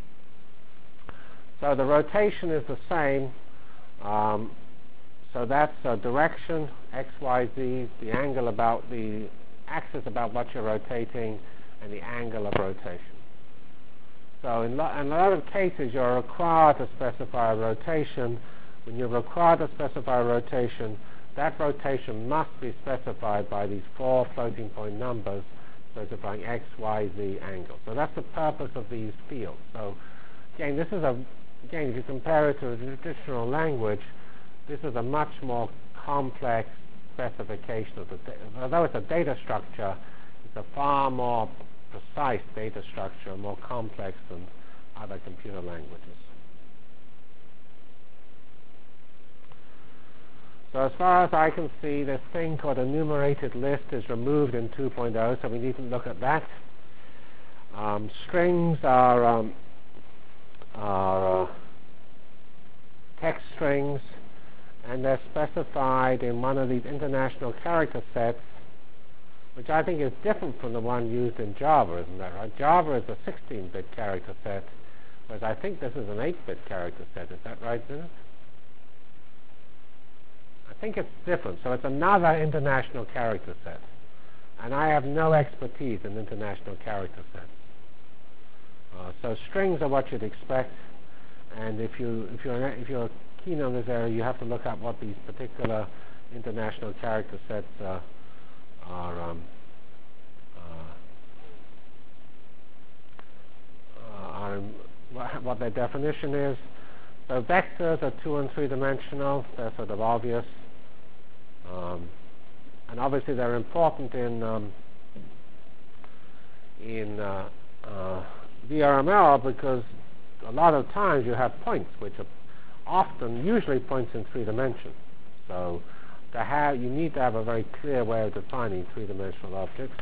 So the rotation is the same. Um, so that's uh, direction, x, y, z, the angle about the axis about what you're rotating, and the angle of rotation. So in, lo in a lot of cases, you're required to specify a rotation. When you're required to specify a rotation, that rotation must be specified by these four floating point numbers specifying x, y, z angles. So that's the purpose of these fields. So again, this is a Again, if you compare it to a traditional language, this is a much more complex specification of the data. Although it's a data structure, it's a far more precise data structure, more complex than other computer languages. So as far as I can see, this thing called enumerated list is removed in two point oh, so we need to look at that. Um, strings are um, are uh, text strings, and they're specified in one of these international character sets, which I think is different from the one used in Java, isn't that right? Java is a sixteen bit character set, whereas I think this is an eight bit character set. Is that right, isn't it? I think it's different. So it's another international character set, and I have no expertise in international character sets. Uh, so strings are what you'd expect, and if you if you're if you're keen on this area, you have to look up what these particular international character sets uh, are, um, uh, are wh what their definition is. So vectors are two and three dimensional. They're sort of obvious, um, and obviously they're important in um, in uh, uh, V R M L, because a lot of times you have points which are often, usually points in three dimensions. So to have, you need to have a very clear way of defining three-dimensional objects.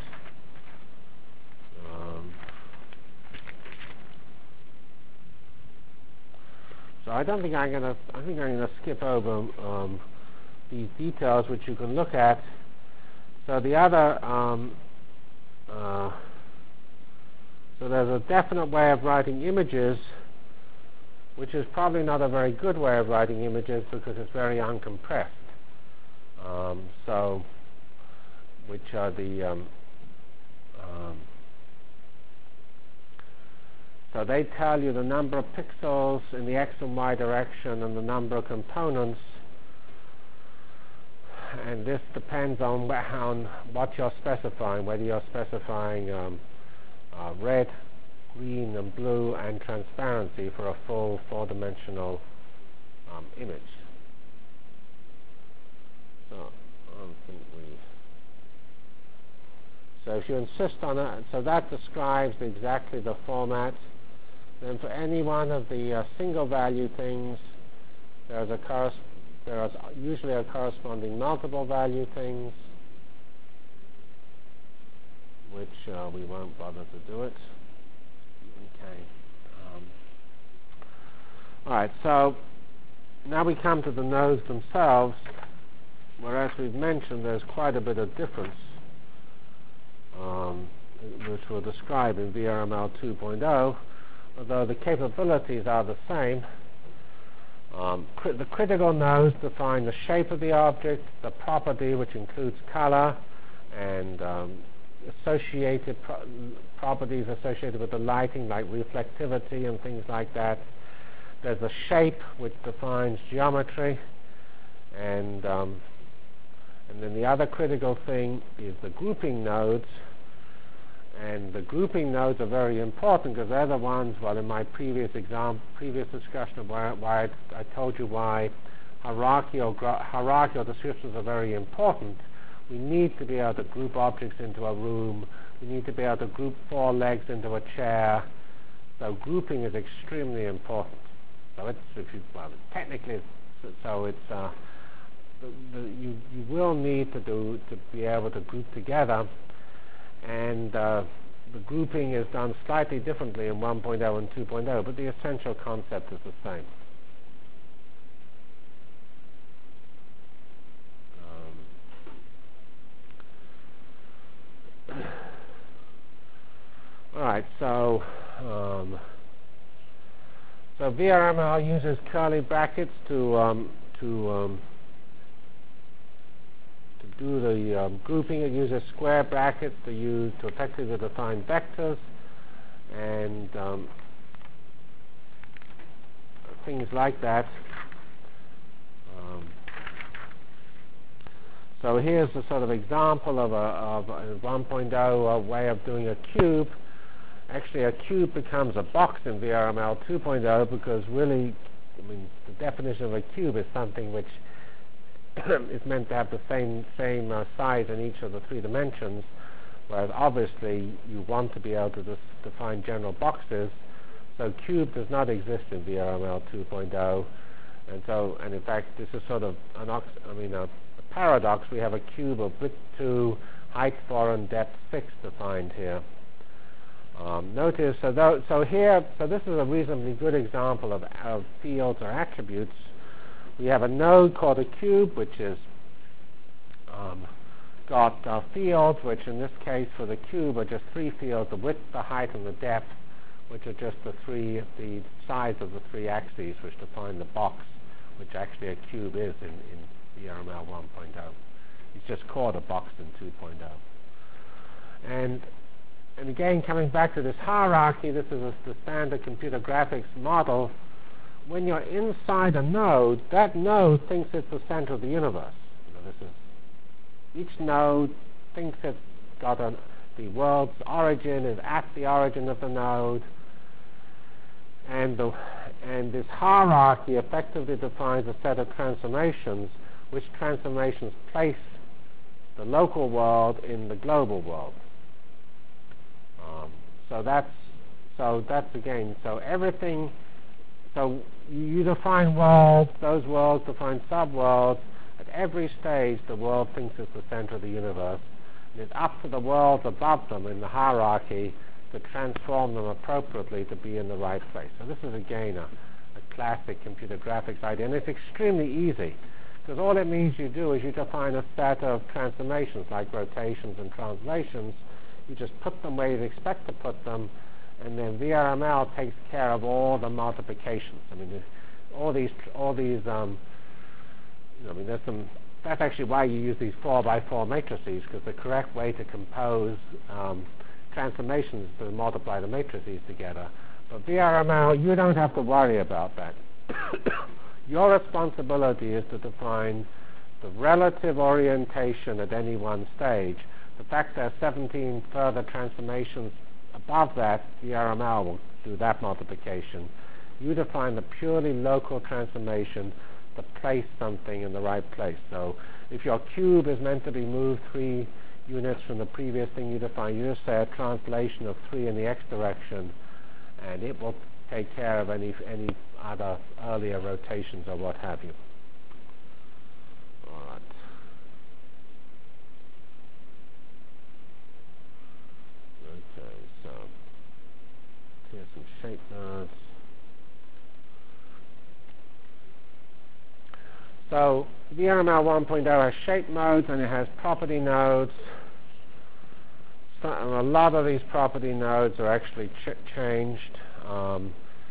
Um, so I don't think I'm going to. I think I'm going to skip over um, these details, which you can look at. So the other. Um, uh, So there's a definite way of writing images, which is probably not a very good way of writing images because it's very uncompressed. Um, so, which are the um, um, so they tell you the number of pixels in the x and y direction and the number of components, and this depends on wh how what you're specifying, whether you're specifying um, Uh, red, green, and blue, and transparency for a full four-dimensional um, image. So, I don't think we. So, if you insist on it, so that describes exactly the format. Then, for any one of the uh, single-value things, there's a there is usually a corresponding multiple-value things, which uh, we won't bother to do it. Okay. Um, all right, so now we come to the nodes themselves, where, as we've mentioned, there's quite a bit of difference, um, which we'll describe in V R M L two point oh, although the capabilities are the same. Um, cri the critical nodes define the shape of the object, the property, which includes color, and um, associated pro properties associated with the lighting, like reflectivity and things like that. there's a shape which defines geometry, and um, and then the other critical thing is the grouping nodes. And the grouping nodes are very important because they're the ones, well, in my previous example, previous discussion of why, why I, I told you why hierarchical, hierarchical descriptions are very important. We need to be able to group objects into a room. We need to be able to group four legs into a chair. So grouping is extremely important. So it's, if you, well, technically, it's, so it's, uh, the, the, you, you will need to do, to be able to group together. And uh, the grouping is done slightly differently in one point oh and two point oh, but the essential concept is the same. Um, all right, so um, so V R M L uses curly brackets to um, to um, do the um, grouping. It uses square brackets to use to effectively define vectors and um, things like that. Um, so here's a sort of example of a, of a one point oh a way of doing a cube. Actually, a cube becomes a box in V R M L two point oh because really, I mean, the definition of a cube is something which is meant to have the same same uh, size in each of the three dimensions, whereas obviously you want to be able to dis- define general boxes. So cube does not exist in V R M L two point oh, and so and in fact this is sort of an ox- I mean a, a paradox. We have a cube of width two, height four, and depth six defined here. Um, notice so th- so here so this is a reasonably good example of, of fields or attributes. We have a node called a cube, which is um, got uh, fields, which in this case for the cube are just three fields: the width, the height, and the depth, which are just the three, the size of the three axes, which define the box, which actually a cube is in, in V R M L one point oh. It's just called a box in two point oh. And and again, coming back to this hierarchy, this is a, the standard computer graphics model. When you're inside a node, that node thinks it's the center of the universe. You know, this is each node thinks it's got a, the world's origin is at the origin of the node, and the and this hierarchy effectively defines a set of transformations, which transformations place the local world in the global world. Um, so that's so that's again so everything. So you define worlds, those worlds define subworlds. At every stage, the world thinks it's the center of the universe. And it's up to the worlds above them in the hierarchy to transform them appropriately to be in the right place. So this is, again, a, a classic computer graphics idea. And it's extremely easy, because all it means you do is you define a set of transformations, like rotations and translations. You just put them where you'd expect to put them, and then V R M L takes care of all the multiplications. I mean, all these, all these. Um, you know, I mean, there's some. That's actually why you use these four by four matrices, because the correct way to compose um, transformations is to multiply the matrices together. But V R M L, you don't have to worry about that. Your responsibility is to define the relative orientation at any one stage. The fact there are seventeen further transformations above that, V R M L will do that multiplication. You define the purely local transformation to place something in the right place. So if your cube is meant to be moved three units from the previous thing you define, you just say a translation of three in the x direction, and it will take care of any any other earlier rotations or what have you. All right. Okay, so here's some shape nodes. So V R M L one point oh has shape modes and it has property nodes. So a lot of these property nodes are actually ch- changed. Um,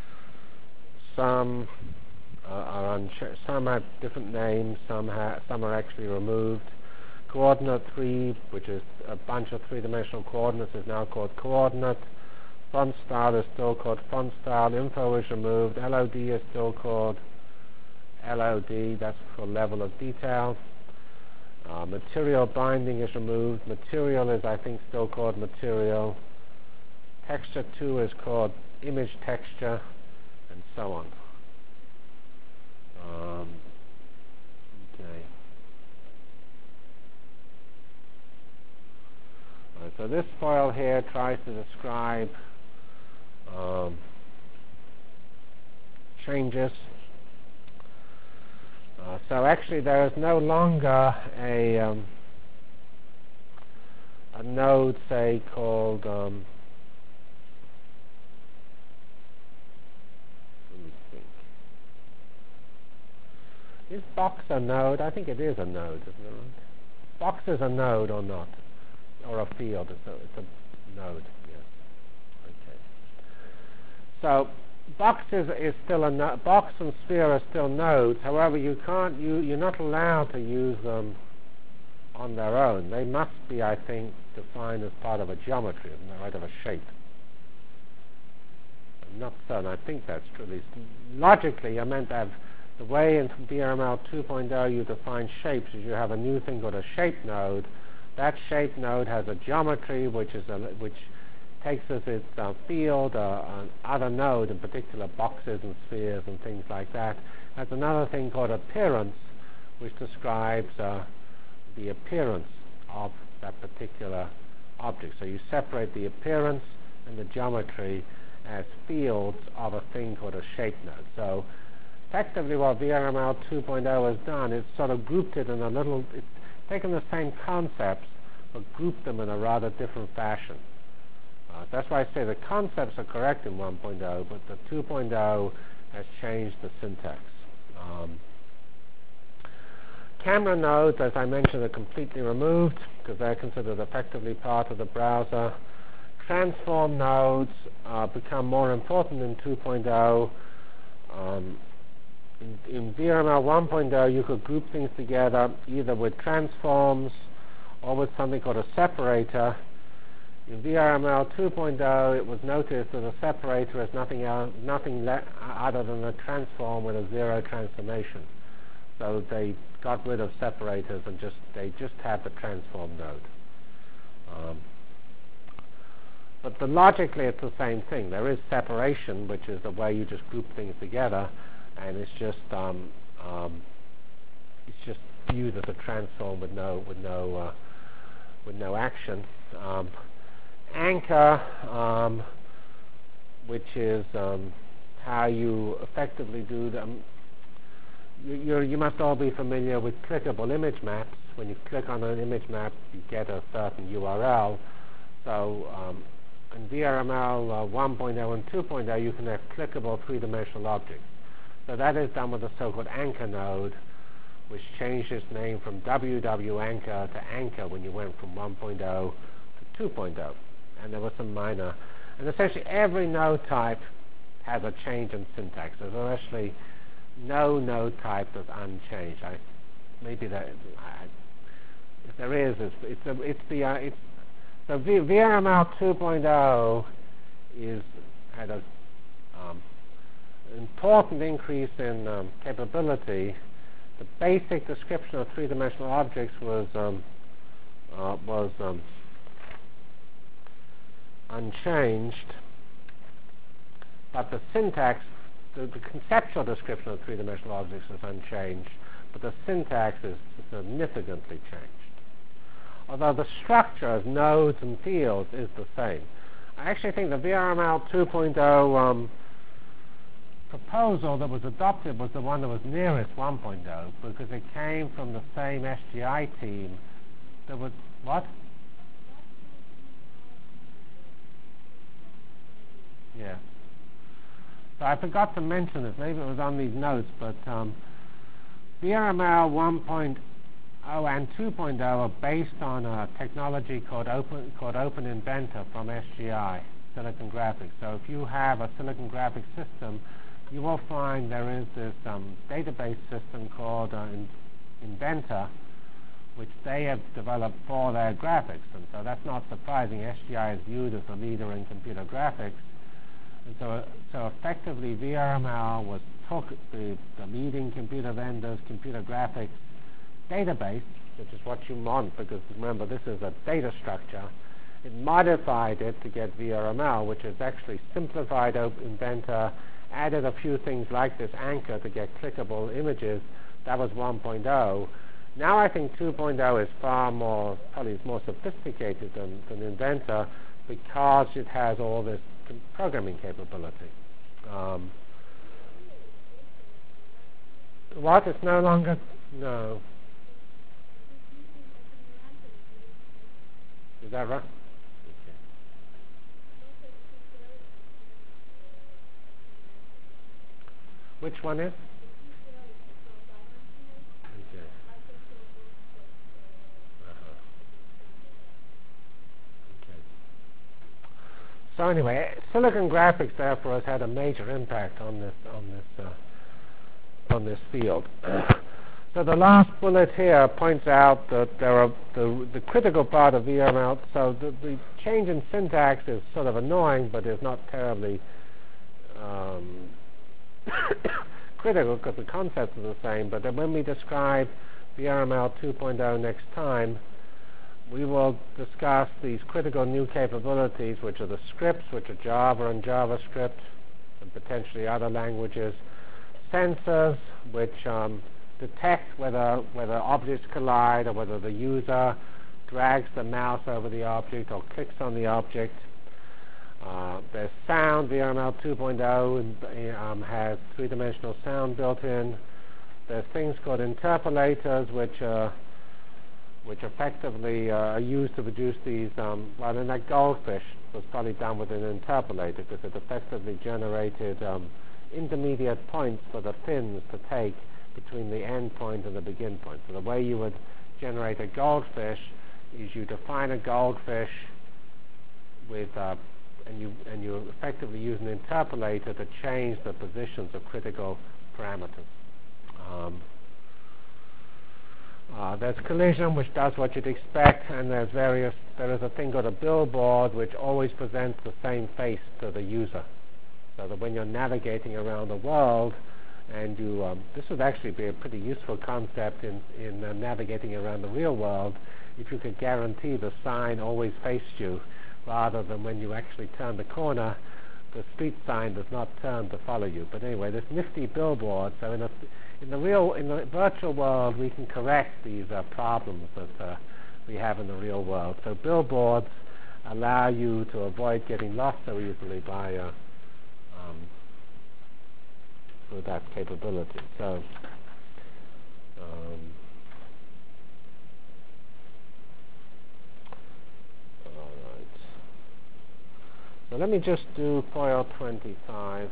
some uh, are unch- some have different names. Some ha- some are actually removed. Coordinate three, which is a bunch of three-dimensional coordinates, is now called coordinate. Font style is still called font style. Info is removed. L O D is still called L O D. That's for level of detail. Uh, material binding is removed. Material is, I think, still called material. Texture two is called image texture, and so on. Um, okay. Right, so this file here tries to describe um, changes. Uh, so actually there is no longer a, um, a node, say, called um, let me think. Is box a node? I think it is a node, isn't it? Right? Box is a node or not? Or a field? It's a, it's a node, yes. Okay. So box is, is still a no box and sphere are still nodes. However, you can't you you're not allowed to use them on their own. They must be, I think, defined as part of a geometry, isn't that right, of a shape. I'm not certain. I think that's true. At least logically, I meant to have the way in V R M L two point oh you define shapes is you have a new thing called a shape node. That shape node has a geometry, which is a which takes as its uh, field uh, an other node, in particular boxes and spheres and things like that. Has another thing called appearance, which describes uh, the appearance of that particular object. So you separate the appearance and the geometry as fields of a thing called a shape node. So effectively what V R M L two point oh has done is sort of grouped it in a little, it's taken the same concepts but grouped them in a rather different fashion. Uh, that's why I say the concepts are correct in one point oh, but the two point oh has changed the syntax. Um, camera nodes, as I mentioned, are completely removed because they're considered effectively part of the browser. Transform nodes uh, become more important in two point oh. Um, in, in V R M L one point oh, you could group things together either with transforms or with something called a separator. In V R M L two point oh, it was noticed that a separator is nothing else, nothing le other than a transform with a zero transformation. So they got rid of separators and just they just had the transform node. Um, but the logically, it's the same thing. There is separation, which is the way you just group things together, and it's just um, um, it's just viewed as a transform with no with no uh, with no action. Um, Anchor, um, which is um, how you effectively do them. You, you're, you must all be familiar with clickable image maps. When you click on an image map, you get a certain U R L. So um, in V R M L uh, one point oh and two point oh, you can have clickable three-dimensional objects. So that is done with the so-called anchor node, which changed its name from W W Anchor to Anchor when you went from one point oh to two point oh. And there was some minor, and essentially every node type has a change in syntax. There's actually no node type that's unchanged. I, maybe that, I, if there is, it's, it's, a, it's the uh, it's so v, V R M L two point oh is had a um, important increase in um, capability. The basic description of three-dimensional objects was um, uh, was um, unchanged, but the syntax, the, the conceptual description of three-dimensional objects is unchanged, but the syntax is significantly changed. Although the structure of nodes and fields is the same. I actually think the V R M L two point oh um, proposal that was adopted was the one that was nearest one point oh because it came from the same S G I team that was, what? Yeah. So I forgot to mention it. Maybe it was on these notes, but um, V R M L one point oh and two point oh are based on a technology called Open called Open Inventor from S G I, Silicon Graphics. So if you have a Silicon Graphics system, you will find there is this um, database system called uh, in Inventor, which they have developed for their graphics. And so that's not surprising. S G I is viewed as a leader in computer graphics. And so, so effectively, V R M L was took the, the leading computer vendors' computer graphics database, which is what you want, because remember, this is a data structure. It modified it to get V R M L, which is actually simplified Inventor, added a few things like this anchor to get clickable images. That was one point oh. Now I think two point oh is far more, probably is more sophisticated than, than Inventor, because it has all this programming capability. Um, what? It's no longer? No. Is that right? Okay. Which one is? Okay. Uh-huh. Okay. So anyway, Silicon Graphics therefore has had a major impact on this on this uh, on this field. So the last bullet here points out that there are the, the critical part of V R M L. So the, the change in syntax is sort of annoying, but is not terribly um, critical because the concepts are the same. But then when we describe V R M L two point oh next time, we will discuss these critical new capabilities, which are the scripts, which are Java and JavaScript, and potentially other languages, sensors, which um, detect whether whether objects collide or whether the user drags the mouse over the object or clicks on the object. Uh, there's sound. V R M L two point oh um, has three-dimensional sound built in. There's things called interpolators, which uh, which effectively uh, are used to produce these. Um, well, in that goldfish was probably done with an interpolator because it effectively generated um, intermediate points for the fins to take between the end point and the begin point. So the way you would generate a goldfish is you define a goldfish with, uh, and you and you effectively use an interpolator to change the positions of critical parameters. Um, uh, there's collision, which does what you'd expect, and there's various. There is a thing called a billboard, which always presents the same face to the user, so that when you're navigating around the world. And you, um, this would actually be a pretty useful concept in, in uh, navigating around the real world if you could guarantee the sign always faced you, rather than when you actually turn the corner, the street sign does not turn to follow you. But anyway, this nifty billboard, so in, a, in the real, in the virtual world, we can correct these uh, problems that uh, we have in the real world. So billboards allow you to avoid getting lost so easily by uh, um, with that capability. So um, all right. So let me just do foil twenty-five.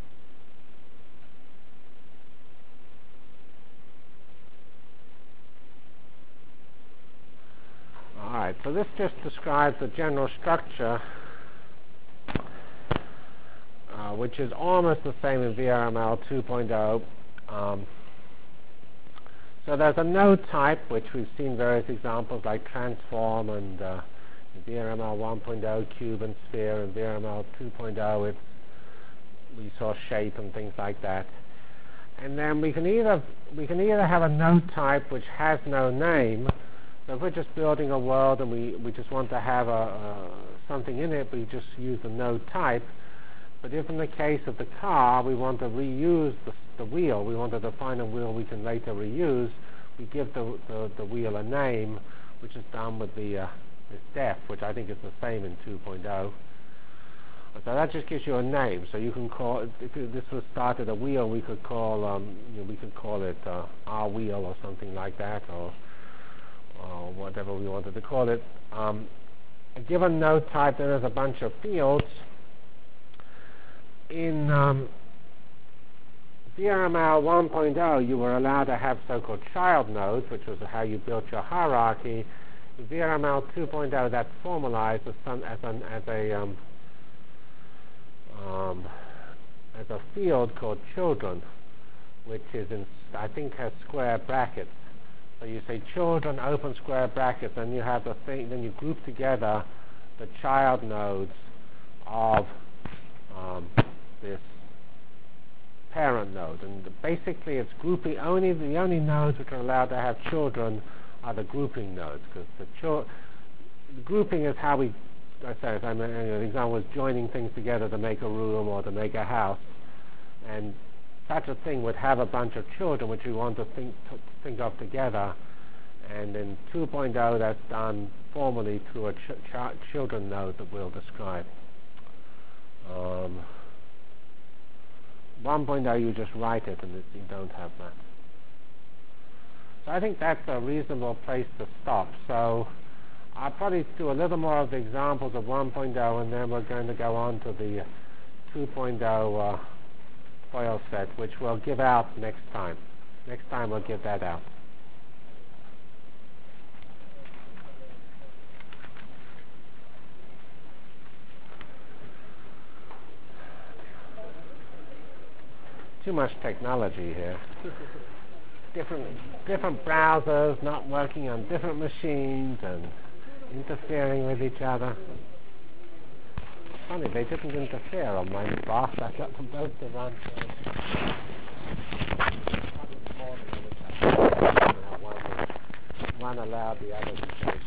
All right. So this just describes the general structure, Uh, which is almost the same in V R M L two point oh. Um, so there's a node type, which we've seen various examples like transform and uh, V R M L one point oh, cube and sphere, and V R M L two point oh, it's, we saw shape and things like that. And then we can either we can either have a node type which has no name. So if we're just building a world and we, we just want to have a, a something in it, we just use the node type. But if in the case of the car, we want to reuse the, the wheel, we want to define a wheel we can later reuse, we give the, the, the wheel a name, which is done with the uh, this def, which I think is the same in two point oh. So that just gives you a name. So you can call, if this was started a wheel, we could call um, you know, we could call it uh, R wheel or something like that, or, or whatever we wanted to call it. Um, a given node type, there is a bunch of fields. In um, V R M L one point oh, you were allowed to have so-called child nodes, which was how you built your hierarchy. In V R M L two point oh, that's formalized as, some, as, an, as a um, um, as a field called children, which is in, I think has square brackets. So you say children, open square brackets, and you have the thing, then you group together the child nodes of um, this parent node. And basically it's grouping, only the only nodes which are allowed to have children are the grouping nodes, because the, cho- the grouping is how we, I say, if I'm, an example is joining things together to make a room or to make a house. And such a thing would have a bunch of children which we want to think to think of together, and in two point oh that's done formally through a ch- ch- children node that we'll describe. Um, one point oh you just write it and it, you don't have that. So I think that's a reasonable place to stop. So I'll probably do a little more of the examples of one point oh, and then we're going to go on to the two point oh uh, FOIL set, which we'll give out next time. Next time we'll give that out. Too much technology here. different different browsers not working on different machines and interfering with each other. Funny, they didn't interfere on my boss. I got them both to run. One allowed the other to change.